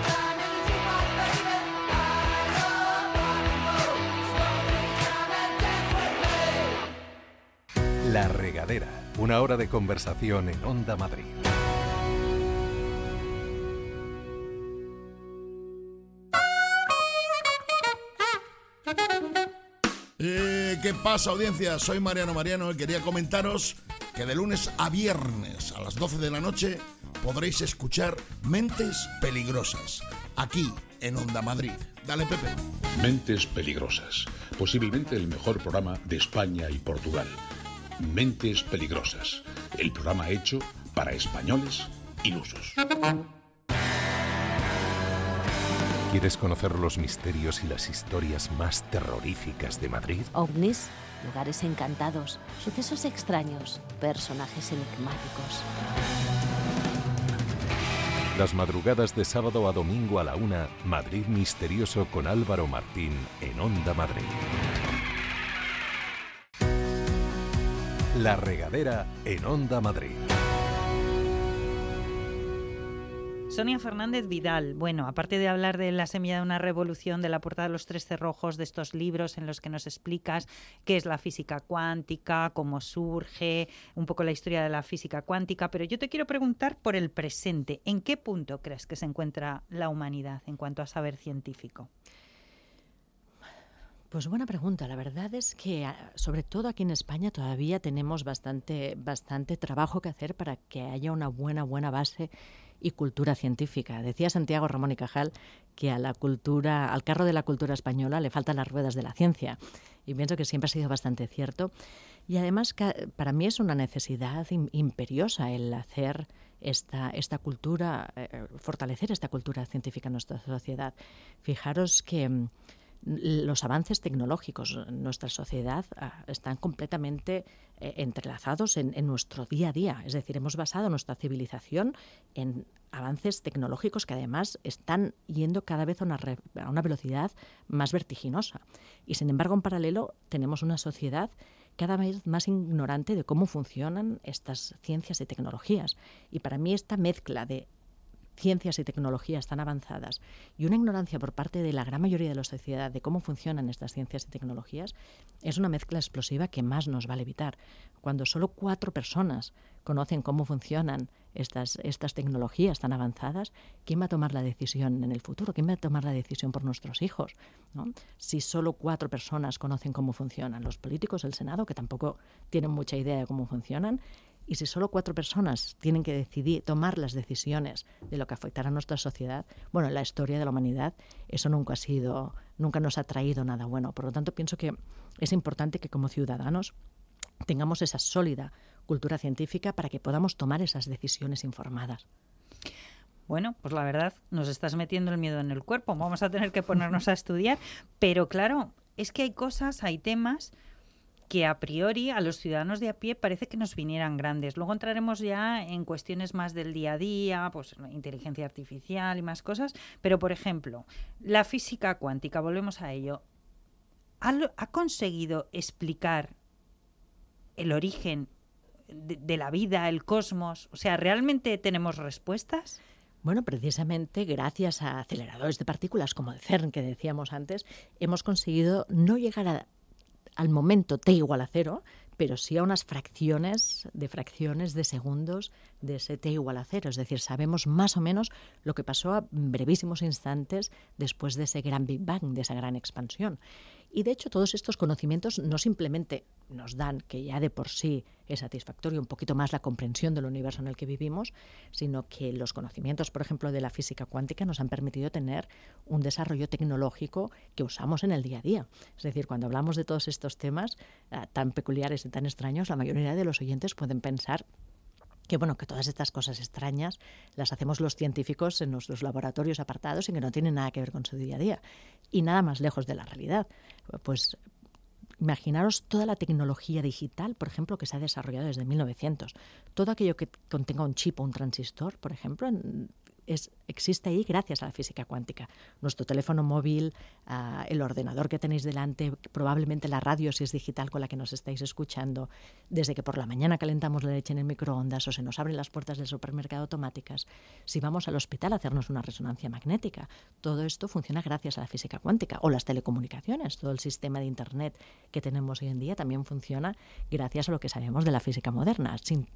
time in the jukebox, baby. I love rock and roll. So take time and dance with me. La Regadera, una hora de conversación en Onda Madrid. ¿Qué pasa, audiencia? Soy Mariano y quería comentaros que de lunes a viernes a las 12 de la noche podréis escuchar Mentes Peligrosas, aquí en Onda Madrid. Dale, Pepe. Mentes Peligrosas, posiblemente el mejor programa de España y Portugal. Mentes Peligrosas, el programa hecho para españoles ilusos. ¿Quieres conocer los misterios y las historias más terroríficas de Madrid? OVNIs, lugares encantados, sucesos extraños, personajes enigmáticos. Las madrugadas de sábado a domingo a la 1, Madrid Misterioso con Álvaro Martín en Onda Madrid. La Regadera en Onda Madrid. Sonia Fernández Vidal, bueno, aparte de hablar de La semilla de una revolución, de La puerta de los tres cerrojos, de estos libros en los que nos explicas qué es la física cuántica, cómo surge, un poco la historia de la física cuántica, pero yo te quiero preguntar por el presente. ¿En qué punto crees que se encuentra la humanidad en cuanto a saber científico? Pues buena pregunta. La verdad es que, sobre todo aquí en España, todavía tenemos bastante trabajo que hacer para que haya una buena base y cultura científica. Decía Santiago Ramón y Cajal que al carro de la cultura española le faltan las ruedas de la ciencia. Y pienso que siempre ha sido bastante cierto. Y además, para mí es una necesidad imperiosa el hacer esta cultura, fortalecer esta cultura científica en nuestra sociedad. Fijaros que los avances tecnológicos en nuestra sociedad están completamente entrelazados en nuestro día a día. Es decir, hemos basado nuestra civilización en avances tecnológicos que además están yendo cada vez a una velocidad más vertiginosa. Y sin embargo, en paralelo, tenemos una sociedad cada vez más ignorante de cómo funcionan estas ciencias y tecnologías. Y para mí esta mezcla de ciencias y tecnologías tan avanzadas y una ignorancia por parte de la gran mayoría de la sociedad de cómo funcionan estas ciencias y tecnologías es una mezcla explosiva que más nos vale evitar. Cuando solo 4 personas conocen cómo funcionan estas tecnologías tan avanzadas, ¿quién va a tomar la decisión en el futuro? ¿Quién va a tomar la decisión por nuestros hijos? ¿No? Si solo 4 personas conocen cómo funcionan, los políticos, el Senado, que tampoco tienen mucha idea de cómo funcionan, y si solo 4 personas tienen que decidir, tomar las decisiones de lo que afectará a nuestra sociedad, bueno, en la historia de la humanidad eso nunca nos ha traído nada bueno. Por lo tanto, pienso que es importante que como ciudadanos tengamos esa sólida cultura científica para que podamos tomar esas decisiones informadas. Bueno, pues la verdad, nos estás metiendo el miedo en el cuerpo. Vamos a tener que ponernos a estudiar. Pero claro, es que hay temas que a priori a los ciudadanos de a pie parece que nos vinieran grandes. Luego entraremos ya en cuestiones más del día a día, pues inteligencia artificial y más cosas, pero por ejemplo, la física cuántica, volvemos a ello, ¿ha conseguido explicar el origen de la vida, el cosmos? O sea, ¿realmente tenemos respuestas? Bueno, precisamente gracias a aceleradores de partículas como el CERN que decíamos antes, hemos conseguido no llegar al momento t igual a 0, pero sí a unas fracciones de segundos de ese t igual a 0. Es decir, sabemos más o menos lo que pasó a brevísimos instantes después de ese gran Big Bang, de esa gran expansión. Y de hecho todos estos conocimientos no simplemente nos dan, que ya de por sí es satisfactorio, un poquito más la comprensión del universo en el que vivimos, sino que los conocimientos, por ejemplo, de la física cuántica nos han permitido tener un desarrollo tecnológico que usamos en el día a día. Es decir, cuando hablamos de todos estos temas tan peculiares y tan extraños, la mayoría de los oyentes pueden pensar que todas estas cosas extrañas las hacemos los científicos en nuestros laboratorios apartados y que no tienen nada que ver con su día a día. Y nada más lejos de la realidad. Pues imaginaros toda la tecnología digital, por ejemplo, que se ha desarrollado desde 1900. Todo aquello que contenga un chip o un transistor, por ejemplo, existe ahí gracias a la física cuántica. Nuestro teléfono móvil, el ordenador que tenéis delante, probablemente la radio si es digital con la que nos estáis escuchando, desde que por la mañana calentamos la leche en el microondas o se nos abren las puertas del supermercado automáticas, si vamos al hospital a hacernos una resonancia magnética, todo esto funciona gracias a la física cuántica. O las telecomunicaciones, todo el sistema de Internet que tenemos hoy en día también funciona gracias a lo que sabemos de la física moderna.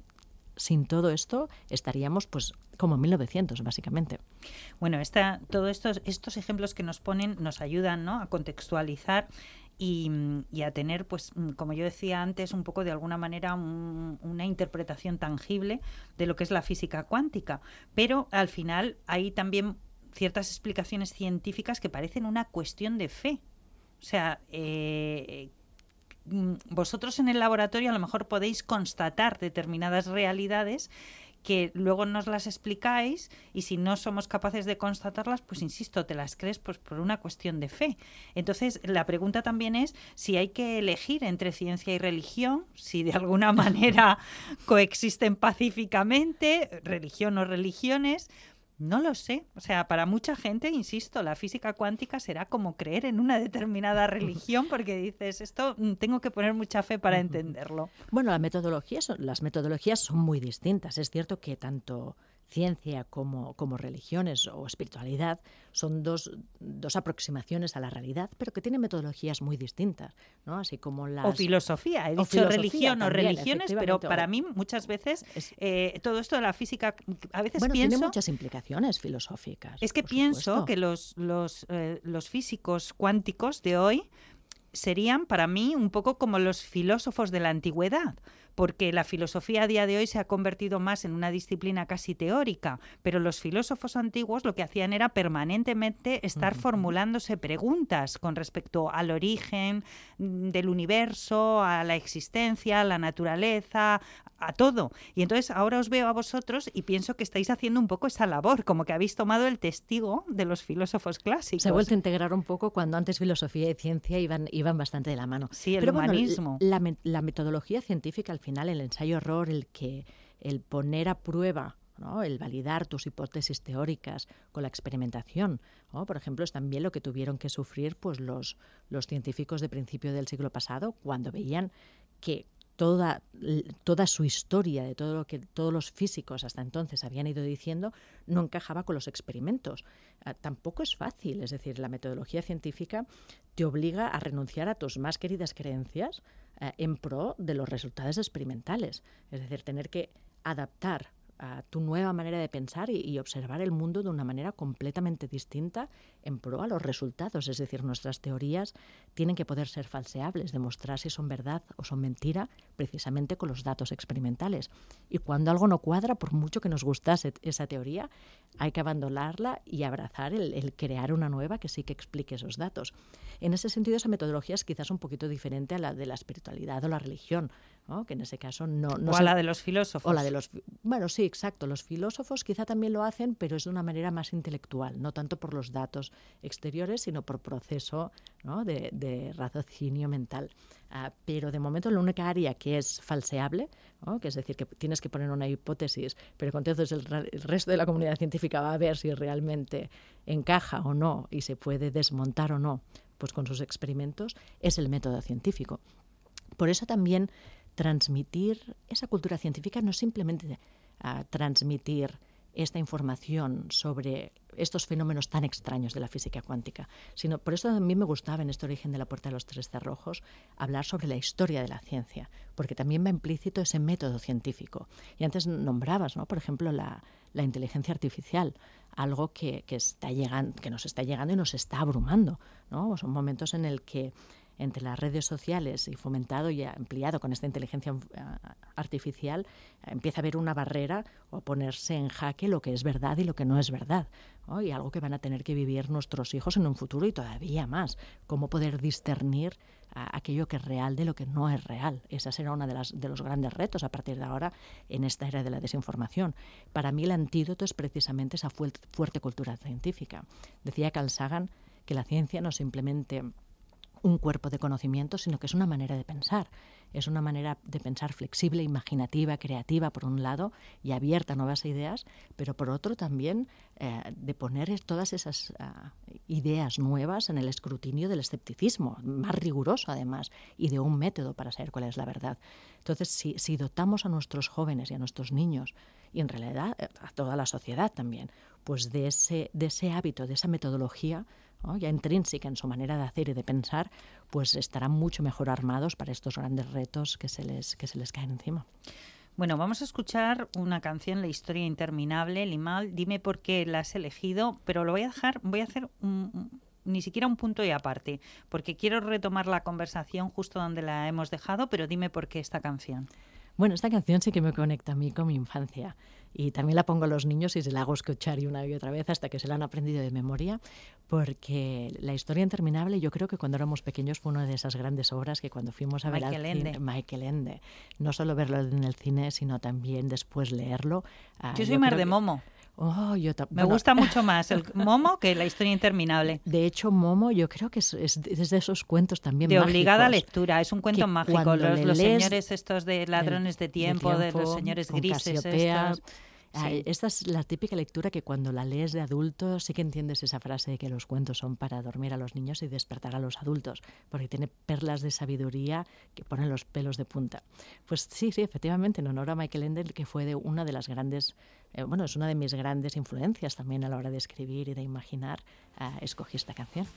Sin todo esto estaríamos pues como en 1900, básicamente. Bueno, todos estos ejemplos que nos ponen nos ayudan, ¿no?, a contextualizar y a tener, pues, como yo decía antes, un poco de alguna manera una interpretación tangible de lo que es la física cuántica. Pero al final hay también ciertas explicaciones científicas que parecen una cuestión de fe. O sea, vosotros en el laboratorio a lo mejor podéis constatar determinadas realidades que luego nos las explicáis y si no somos capaces de constatarlas, pues insisto, te las crees pues por una cuestión de fe. Entonces, la pregunta también es si hay que elegir entre ciencia y religión, si de alguna manera coexisten pacíficamente, religión o religiones. No lo sé. O sea, para mucha gente, insisto, la física cuántica será como creer en una determinada religión porque dices, esto tengo que poner mucha fe para entenderlo. Bueno, las metodologías son muy distintas. Es cierto que tanto ciencia como religiones o espiritualidad son dos aproximaciones a la realidad, pero que tienen metodologías muy distintas, ¿no? Así como o filosofía, he dicho religión o religiones, pero para mí muchas veces todo esto de la física, a veces pienso... tiene muchas implicaciones filosóficas. Es que pienso que los físicos cuánticos de hoy serían para mí un poco como los filósofos de la antigüedad, porque la filosofía a día de hoy se ha convertido más en una disciplina casi teórica, pero los filósofos antiguos lo que hacían era permanentemente estar formulándose preguntas con respecto al origen del universo, a la existencia, a la naturaleza, a todo. Y entonces ahora os veo a vosotros y pienso que estáis haciendo un poco esa labor, como que habéis tomado el testigo de los filósofos clásicos. Se ha vuelto a integrar un poco cuando antes filosofía y ciencia iban bastante de la mano. Sí, el humanismo. Bueno, la metodología científica, al final, el ensayo-error, el poner a prueba, ¿no?, el validar tus hipótesis teóricas con la experimentación, ¿no? Por ejemplo, es también lo que tuvieron que sufrir pues los científicos de principio del siglo pasado cuando veían que toda su historia de todo lo que todos los físicos hasta entonces habían ido diciendo no encajaba con los experimentos. Tampoco es fácil, es decir, la metodología científica te obliga a renunciar a tus más queridas creencias en pro de los resultados experimentales. Es decir, tener que adaptar a tu nueva manera de pensar y observar el mundo de una manera completamente distinta en pro a los resultados. Es decir, nuestras teorías tienen que poder ser falseables, demostrar si son verdad o son mentira, precisamente con los datos experimentales. Y cuando algo no cuadra, por mucho que nos gustase esa teoría, hay que abandonarla y abrazar el crear una nueva que sí que explique esos datos. En ese sentido, esa metodología es quizás un poquito diferente a la de la espiritualidad o la religión, ¿no? Que en ese caso no o a la de los filósofos. O la de los... Bueno, sí, exacto. Los filósofos quizá también lo hacen, pero es de una manera más intelectual, no tanto por los datos exteriores, sino por proceso, ¿no?, de raciocinio mental. Pero de momento la única área que es falseable, ¿no?, que es decir, que tienes que poner una hipótesis, pero que entonces el resto de la comunidad científica va a ver si realmente encaja o no y se puede desmontar o no, pues con sus experimentos, es el método científico. Por eso también transmitir esa cultura científica no es simplemente transmitir esta información sobre estos fenómenos tan extraños de la física cuántica, sino por eso a mí me gustaba en este origen de la Puerta de los Tres Cerrojos hablar sobre la historia de la ciencia, porque también va implícito ese método científico. Y antes nombrabas, ¿no?, por ejemplo, la inteligencia artificial, algo que nos está llegando y nos está abrumando, ¿no? Son momentos en el que entre las redes sociales y fomentado y ampliado con esta inteligencia artificial, empieza a haber una barrera o ponerse en jaque lo que es verdad y lo que no es verdad, ¿no? Y algo que van a tener que vivir nuestros hijos en un futuro y todavía más. Cómo poder discernir aquello que es real de lo que no es real. Esa será uno de los grandes retos a partir de ahora en esta era de la desinformación. Para mí el antídoto es precisamente esa fuerte cultura científica. Decía Carl Sagan que la ciencia no es simplemente un cuerpo de conocimiento, sino que es una manera de pensar. Es una manera de pensar flexible, imaginativa, creativa, por un lado, y abierta a nuevas ideas, pero por otro también de poner todas esas ideas nuevas en el escrutinio del escepticismo, más riguroso además, y de un método para saber cuál es la verdad. Entonces, si dotamos a nuestros jóvenes y a nuestros niños, y en realidad a toda la sociedad también, pues de ese hábito, de esa metodología, ¿no?, ya intrínseca en su manera de hacer y de pensar, pues estarán mucho mejor armados para estos grandes retos que se les caen encima. Bueno, vamos a escuchar una canción, La historia interminable. Limal, dime por qué la has elegido, pero voy a hacer ni siquiera un punto y aparte, porque quiero retomar la conversación justo donde la hemos dejado, pero dime por qué esta canción. Bueno, esta canción sí que me conecta a mí con mi infancia y también la pongo a los niños y se la hago escuchar una y otra vez hasta que se la han aprendido de memoria, porque La historia interminable yo creo que cuando éramos pequeños fue una de esas grandes obras que cuando fuimos a ver al cine, Michael Ende, no solo verlo en el cine, sino también después leerlo. Yo soy más de Momo. Me gusta mucho más el Momo que La historia interminable. De hecho, Momo yo creo que es de esos cuentos también de mágicos. De obligada lectura, es un cuento mágico. Los lees, señores estos de ladrones de tiempo, de los señores grises estos. Sí. Esta es la típica lectura que cuando la lees de adulto sí que entiendes esa frase de que los cuentos son para dormir a los niños y despertar a los adultos, porque tiene perlas de sabiduría que ponen los pelos de punta. Pues sí, efectivamente, en honor a Michael Ende, que fue una de las grandes, es una de mis grandes influencias también a la hora de escribir y de imaginar, escogí esta canción.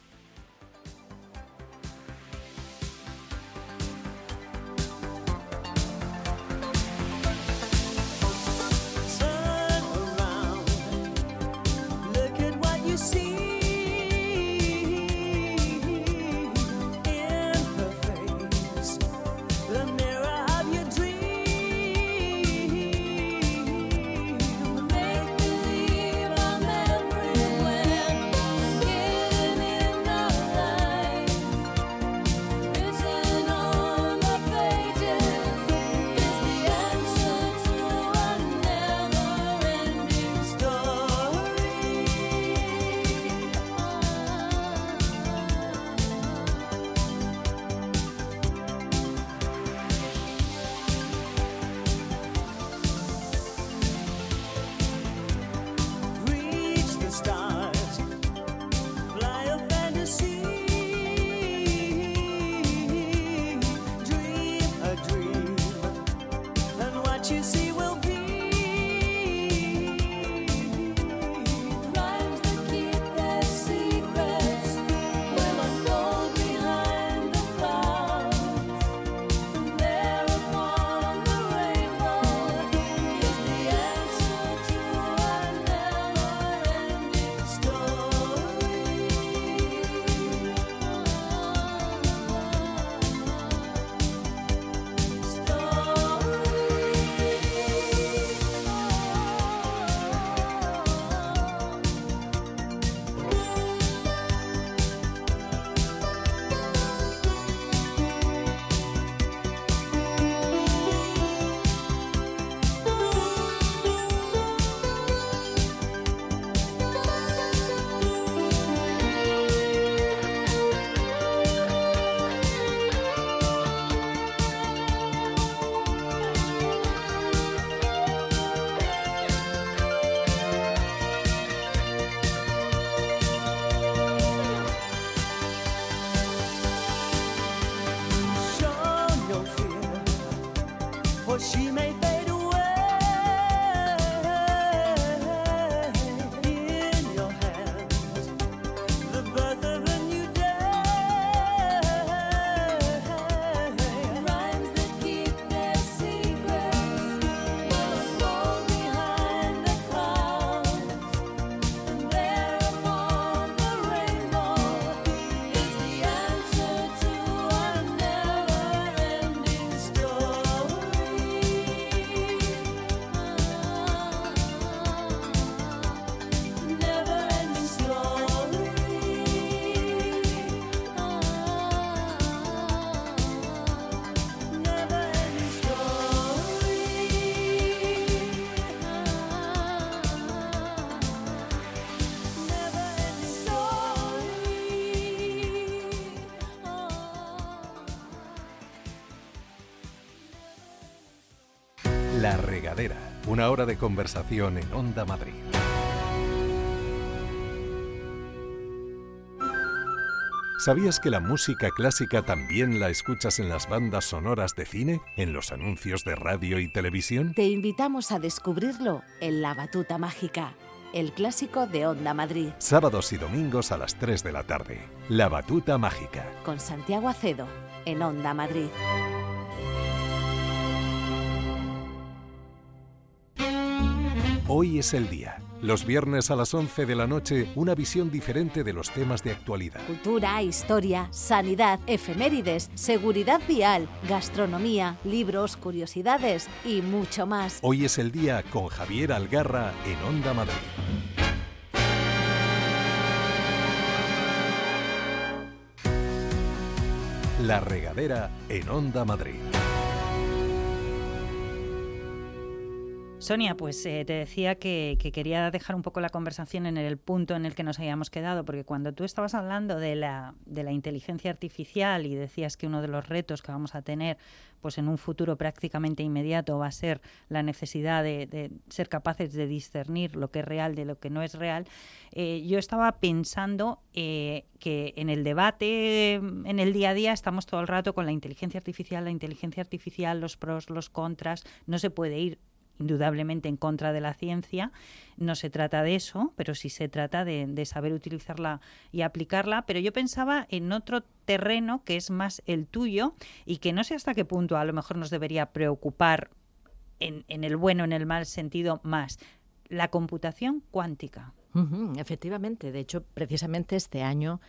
La Regadera, una hora de conversación en Onda Madrid. ¿Sabías que la música clásica también la escuchas en las bandas sonoras de cine, en los anuncios de radio y televisión? Te invitamos a descubrirlo en La Batuta Mágica, el clásico de Onda Madrid. Sábados y domingos a las 3 de la tarde. La Batuta Mágica. Con Santiago Acedo, en Onda Madrid. Hoy es el día. Los viernes a las 11 de la noche, una visión diferente de los temas de actualidad. Cultura, historia, sanidad, efemérides, seguridad vial, gastronomía, libros, curiosidades y mucho más. Hoy es el día con Javier Algarra en Onda Madrid. La Regadera en Onda Madrid. Sonia, pues te decía que quería dejar un poco la conversación en el punto en el que nos habíamos quedado, porque cuando tú estabas hablando de la inteligencia artificial y decías que uno de los retos que vamos a tener pues en un futuro prácticamente inmediato va a ser la necesidad de ser capaces de discernir lo que es real de lo que no es real, yo estaba pensando que en el debate, en el día a día, estamos todo el rato con la inteligencia artificial, los pros, los contras, no se puede ir indudablemente en contra de la ciencia, no se trata de eso, pero sí se trata de saber utilizarla y aplicarla, pero yo pensaba en otro terreno que es más el tuyo y que no sé hasta qué punto a lo mejor nos debería preocupar en el bueno, en el mal sentido más, la computación cuántica. Efectivamente, de hecho, precisamente este año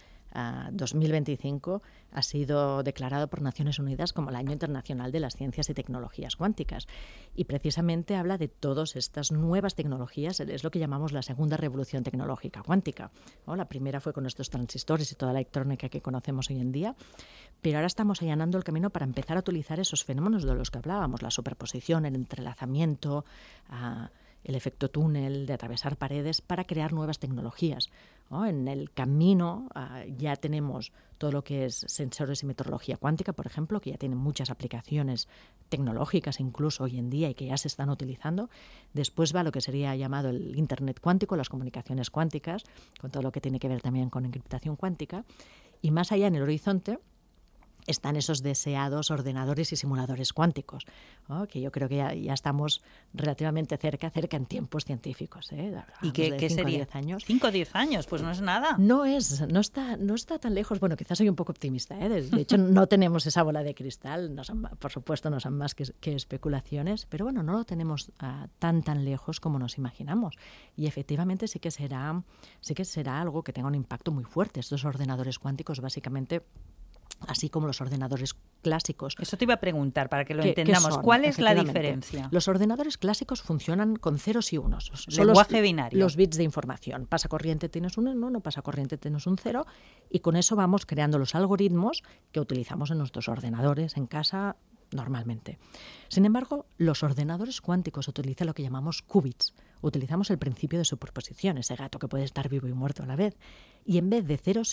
2025 ha sido declarado por Naciones Unidas como el Año Internacional de las Ciencias y Tecnologías Cuánticas y precisamente habla de todas estas nuevas tecnologías, es lo que llamamos la segunda revolución tecnológica cuántica, ¿no? La primera fue con estos transistores y toda la electrónica que conocemos hoy en día, pero ahora estamos allanando el camino para empezar a utilizar esos fenómenos de los que hablábamos, la superposición, el entrelazamiento, el efecto túnel, de atravesar paredes para crear nuevas tecnologías, ¿no? En el camino ya tenemos todo lo que es sensores y metrología cuántica, por ejemplo, que ya tienen muchas aplicaciones tecnológicas incluso hoy en día y que ya se están utilizando. Después va lo que sería llamado el Internet cuántico, las comunicaciones cuánticas, con todo lo que tiene que ver también con encriptación cuántica. Y más allá en el horizonte están esos deseados ordenadores y simuladores cuánticos, ¿no? Que yo creo que ya estamos relativamente cerca en tiempos científicos. ¿Y qué sería? 10 años. 5 o 10 años, pues no es nada. No está tan lejos. Bueno, quizás soy un poco optimista, ¿eh? De hecho, no tenemos esa bola de cristal. Por supuesto, no son más que especulaciones, pero bueno, no lo tenemos tan lejos como nos imaginamos. Y efectivamente sí que será algo que tenga un impacto muy fuerte. Estos ordenadores cuánticos, básicamente, así como los ordenadores clásicos. Eso te iba a preguntar para que lo entendamos. ¿Cuál es la diferencia? Los ordenadores clásicos funcionan con ceros y unos. Son lenguaje binario. Los bits de información. Pasa corriente tienes un 1, no pasa corriente tienes un 0 y con eso vamos creando los algoritmos que utilizamos en nuestros ordenadores en casa normalmente. Sin embargo, los ordenadores cuánticos utilizan lo que llamamos qubits. Utilizamos el principio de superposición, ese gato que puede estar vivo y muerto a la vez. Y en vez de ceros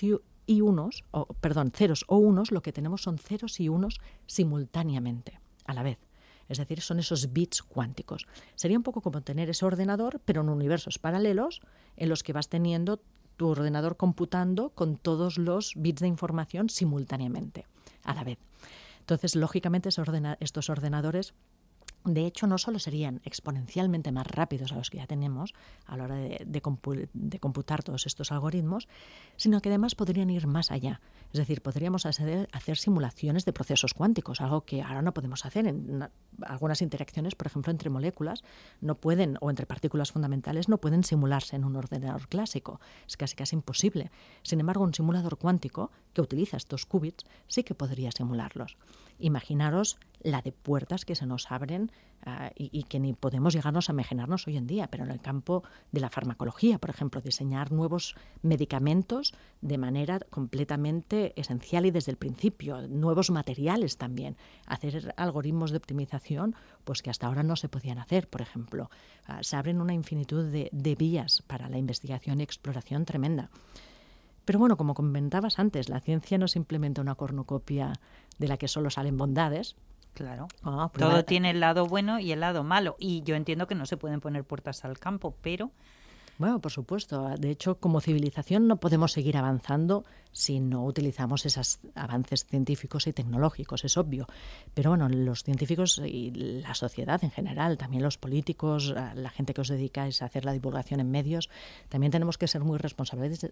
o unos, lo que tenemos son ceros y unos simultáneamente, a la vez. Es decir, son esos bits cuánticos. Sería un poco como tener ese ordenador, pero en universos paralelos en los que vas teniendo tu ordenador computando con todos los bits de información simultáneamente, a la vez. Entonces, lógicamente, estos ordenadores, de hecho, no solo serían exponencialmente más rápidos a los que ya tenemos a la hora de computar todos estos algoritmos, sino que además podrían ir más allá. Es decir, podríamos hacer simulaciones de procesos cuánticos, algo que ahora no podemos hacer. Algunas interacciones, por ejemplo, entre moléculas no pueden, o entre partículas fundamentales, no pueden simularse en un ordenador clásico. Es casi imposible. Sin embargo, un simulador cuántico que utiliza estos qubits sí que podría simularlos. Imaginaros la de puertas que se nos abren y que ni podemos llegarnos a imaginarnos hoy en día, pero en el campo de la farmacología, por ejemplo, diseñar nuevos medicamentos de manera completamente esencial y desde el principio, nuevos materiales también, hacer algoritmos de optimización pues que hasta ahora no se podían hacer, por ejemplo. Se abren una infinitud de vías para la investigación y exploración tremenda. Pero bueno, como comentabas antes, la ciencia no es simplemente una cornucopia de la que solo salen bondades, Claro. Prueba- Todo tiene el lado bueno y el lado malo. Y yo entiendo que no se pueden poner puertas al campo, pero... Bueno, por supuesto. De hecho, como civilización no podemos seguir avanzando si no utilizamos esos avances científicos y tecnológicos, es obvio. Pero bueno, los científicos y la sociedad en general, también los políticos, la gente que os dedicáis a hacer la divulgación en medios, también tenemos que ser muy responsables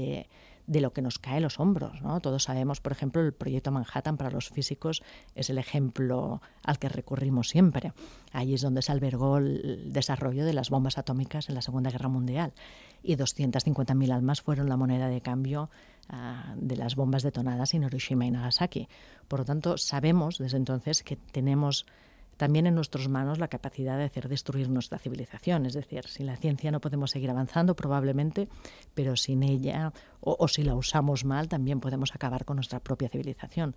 de lo que nos cae a los hombros, ¿no? Todos sabemos, por ejemplo, el proyecto Manhattan para los físicos es el ejemplo al que recurrimos siempre. Ahí es donde se albergó el desarrollo de las bombas atómicas en la Segunda Guerra Mundial y 250.000 almas fueron la moneda de cambio de las bombas detonadas en Hiroshima y Nagasaki. Por lo tanto, sabemos desde entonces que tenemos también en nuestras manos la capacidad de hacer destruir nuestra civilización. Es decir, sin la ciencia no podemos seguir avanzando probablemente, pero sin ella, o si la usamos mal, también podemos acabar con nuestra propia civilización.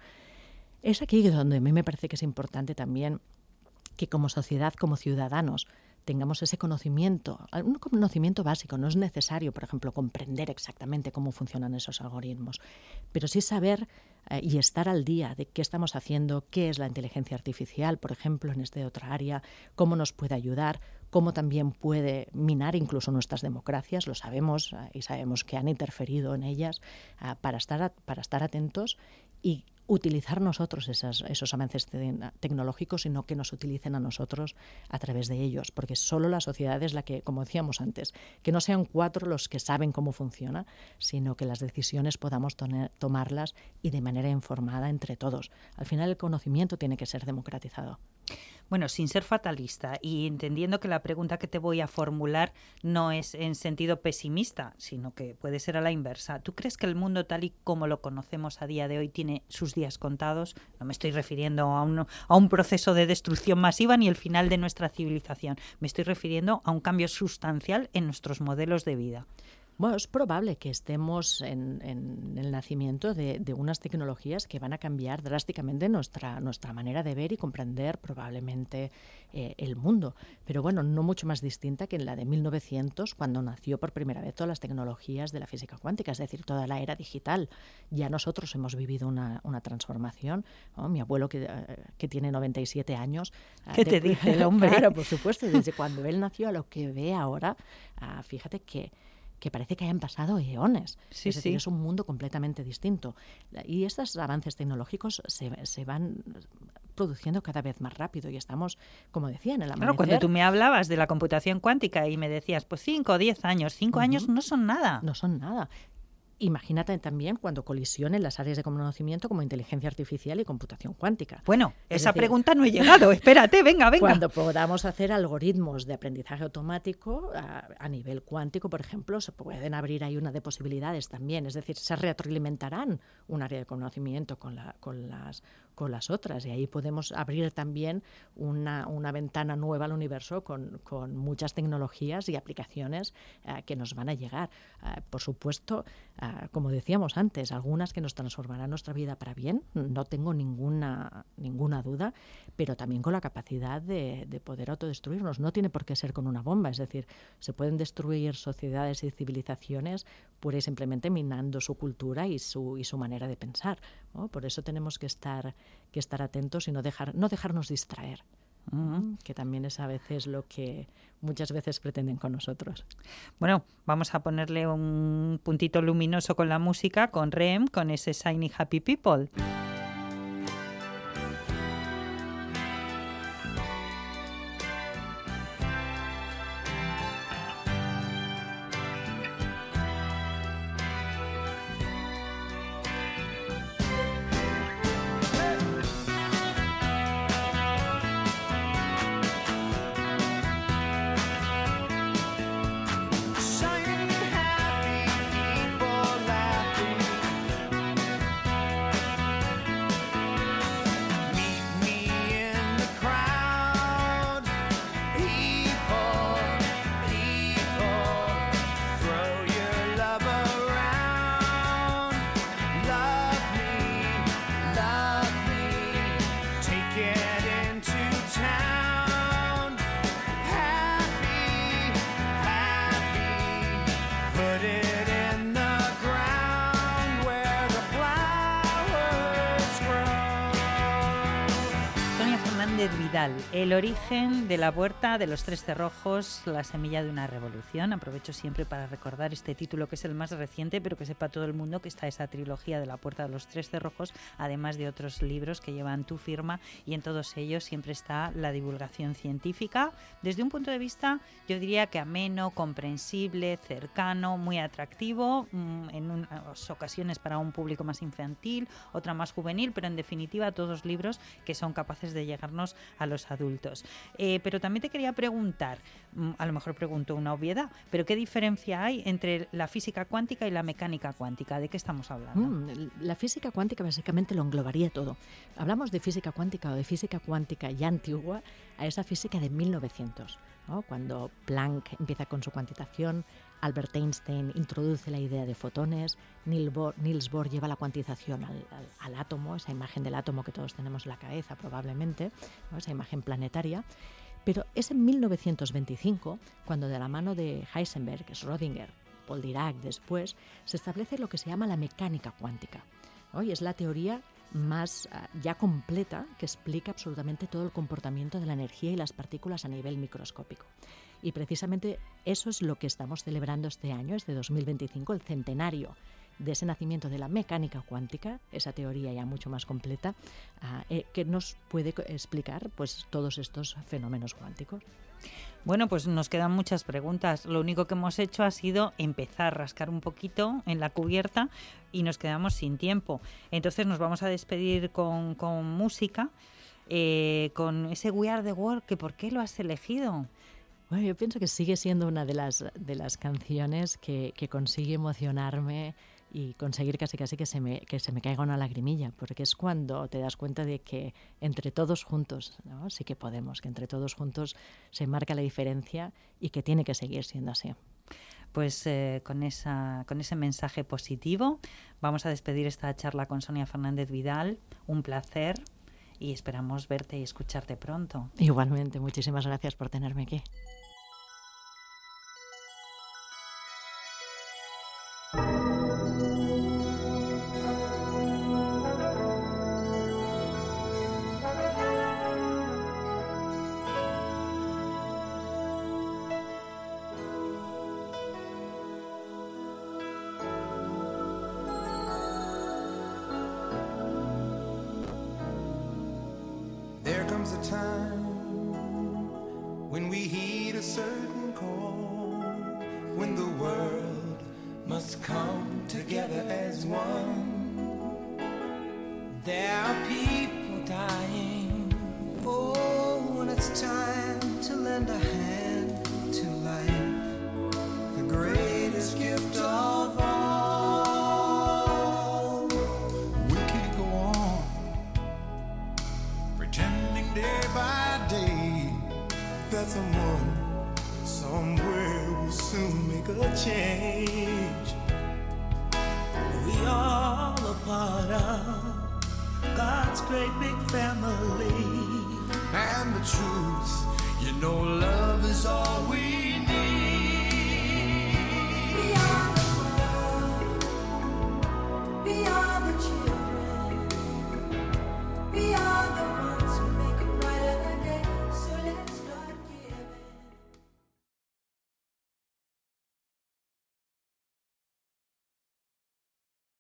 Es aquí donde a mí me parece que es importante también que como sociedad, como ciudadanos, tengamos ese conocimiento, un conocimiento básico. No es necesario, por ejemplo, comprender exactamente cómo funcionan esos algoritmos, pero sí saber y estar al día de qué estamos haciendo, qué es la inteligencia artificial, por ejemplo, en esta otra área, cómo nos puede ayudar, cómo también puede minar incluso nuestras democracias, lo sabemos y sabemos que han interferido en ellas, para estar atentos y utilizar nosotros esos avances tecnológicos y no que nos utilicen a nosotros a través de ellos, porque solo la sociedad es la que, como decíamos antes, que no sean 4 los que saben cómo funciona, sino que las decisiones podamos tomarlas y de manera informada entre todos. Al final el conocimiento tiene que ser democratizado. Bueno, sin ser fatalista y entendiendo que la pregunta que te voy a formular no es en sentido pesimista, sino que puede ser a la inversa. ¿Tú crees que el mundo tal y como lo conocemos a día de hoy tiene sus días contados? No me estoy refiriendo a un proceso de destrucción masiva ni el final de nuestra civilización. Me estoy refiriendo a un cambio sustancial en nuestros modelos de vida. Bueno, es probable que estemos en el nacimiento de unas tecnologías que van a cambiar drásticamente nuestra manera de ver y comprender probablemente el mundo. Pero bueno, no mucho más distinta que en la de 1900, cuando nació por primera vez todas las tecnologías de la física cuántica, es decir, toda la era digital. Ya nosotros hemos vivido una transformación, ¿no? Mi abuelo, que tiene 97 años... ¿Qué te dice el hombre? Claro, por supuesto, desde cuando él nació a lo que ve ahora, fíjate que parece que hayan pasado eones. Sí, es decir, sí. es un mundo completamente distinto. Y estos avances tecnológicos se van produciendo cada vez más rápido y estamos, como decía, en el amanecer. Claro, cuando tú me hablabas de la computación cuántica y me decías, pues 5 o 10 años, 5 años no son nada. No son nada. Imagínate también cuando colisionen las áreas de conocimiento como inteligencia artificial y computación cuántica. Bueno, Es esa decir, pregunta no he llegado. Espérate, venga. Cuando podamos hacer algoritmos de aprendizaje automático a nivel cuántico, por ejemplo, se pueden abrir ahí una de posibilidades también. Es decir, se retroalimentarán un área de conocimiento con las otras y ahí podemos abrir también una ventana nueva al universo con muchas tecnologías y aplicaciones que nos van a llegar. Por supuesto, como decíamos antes, algunas que nos transformarán nuestra vida para bien, no tengo ninguna duda, pero también con la capacidad de poder autodestruirnos. No tiene por qué ser con una bomba, es decir, se pueden destruir sociedades y civilizaciones pura y simplemente minando su cultura y su manera de pensar, ¿no? Por eso tenemos que estar atentos y no dejarnos distraer. Que también es a veces lo que muchas veces pretenden con nosotros. Bueno, vamos a ponerle un puntito luminoso con la música, con REM, con ese Shiny Happy People. Shiny happy people laughing. Fernández Vidal, el origen de la Puerta de los Tres Cerrojos, la semilla de una revolución. Aprovecho siempre para recordar este título, que es el más reciente, pero que sepa todo el mundo que está esa trilogía de la Puerta de los Tres Cerrojos, además de otros libros que llevan tu firma, y en todos ellos siempre está la divulgación científica, desde un punto de vista, yo diría que ameno, comprensible, cercano, muy atractivo, en unas ocasiones para un público más infantil, otra más juvenil, pero en definitiva todos libros que son capaces de llegarnos a los adultos. Pero también te quería preguntar, a lo mejor pregunto una obviedad, pero ¿qué diferencia hay entre la física cuántica y la mecánica cuántica? ¿De qué estamos hablando? La física cuántica básicamente lo englobaría todo. Hablamos de física cuántica o de física cuántica ya antigua a esa física de 1900, ¿no? Cuando Planck empieza con su cuantización, Albert Einstein introduce la idea de fotones, Niels Bohr lleva la cuantización al átomo, esa imagen del átomo que todos tenemos en la cabeza probablemente, ¿no? Esa imagen planetaria. Pero es en 1925 cuando, de la mano de Heisenberg, Schrödinger, Paul Dirac después, se establece lo que se llama la mecánica cuántica. Hoy es la teoría más ya completa que explica absolutamente todo el comportamiento de la energía y las partículas a nivel microscópico. Y precisamente eso es lo que estamos celebrando este año, este 2025, el centenario de ese nacimiento de la mecánica cuántica, esa teoría ya mucho más completa, que nos puede explicar pues todos estos fenómenos cuánticos. Bueno, pues nos quedan muchas preguntas. Lo único que hemos hecho ha sido empezar a rascar un poquito en la cubierta y nos quedamos sin tiempo. Entonces nos vamos a despedir con música, con ese We Are the World, que ¿por qué lo has elegido? Bueno, yo pienso que sigue siendo una de las canciones que consigue emocionarme y conseguir casi que se me caiga una lagrimilla, porque es cuando te das cuenta de que entre todos juntos, ¿no? Sí que podemos, que entre todos juntos se marca la diferencia y que tiene que seguir siendo así. Pues con ese mensaje positivo vamos a despedir esta charla con Sonia Fernández Vidal. Un placer y esperamos verte y escucharte pronto. Igualmente, muchísimas gracias por tenerme aquí. There comes a time when we heed a certain call, when the world must come together as one. There are people dying. Oh, when it's time to lend a hand to life, the greatest gift of all. We can't go on pretending day by day that someone somewhere will soon make a change. We all a part of God's great big family, and the truth, you know, love is all we need.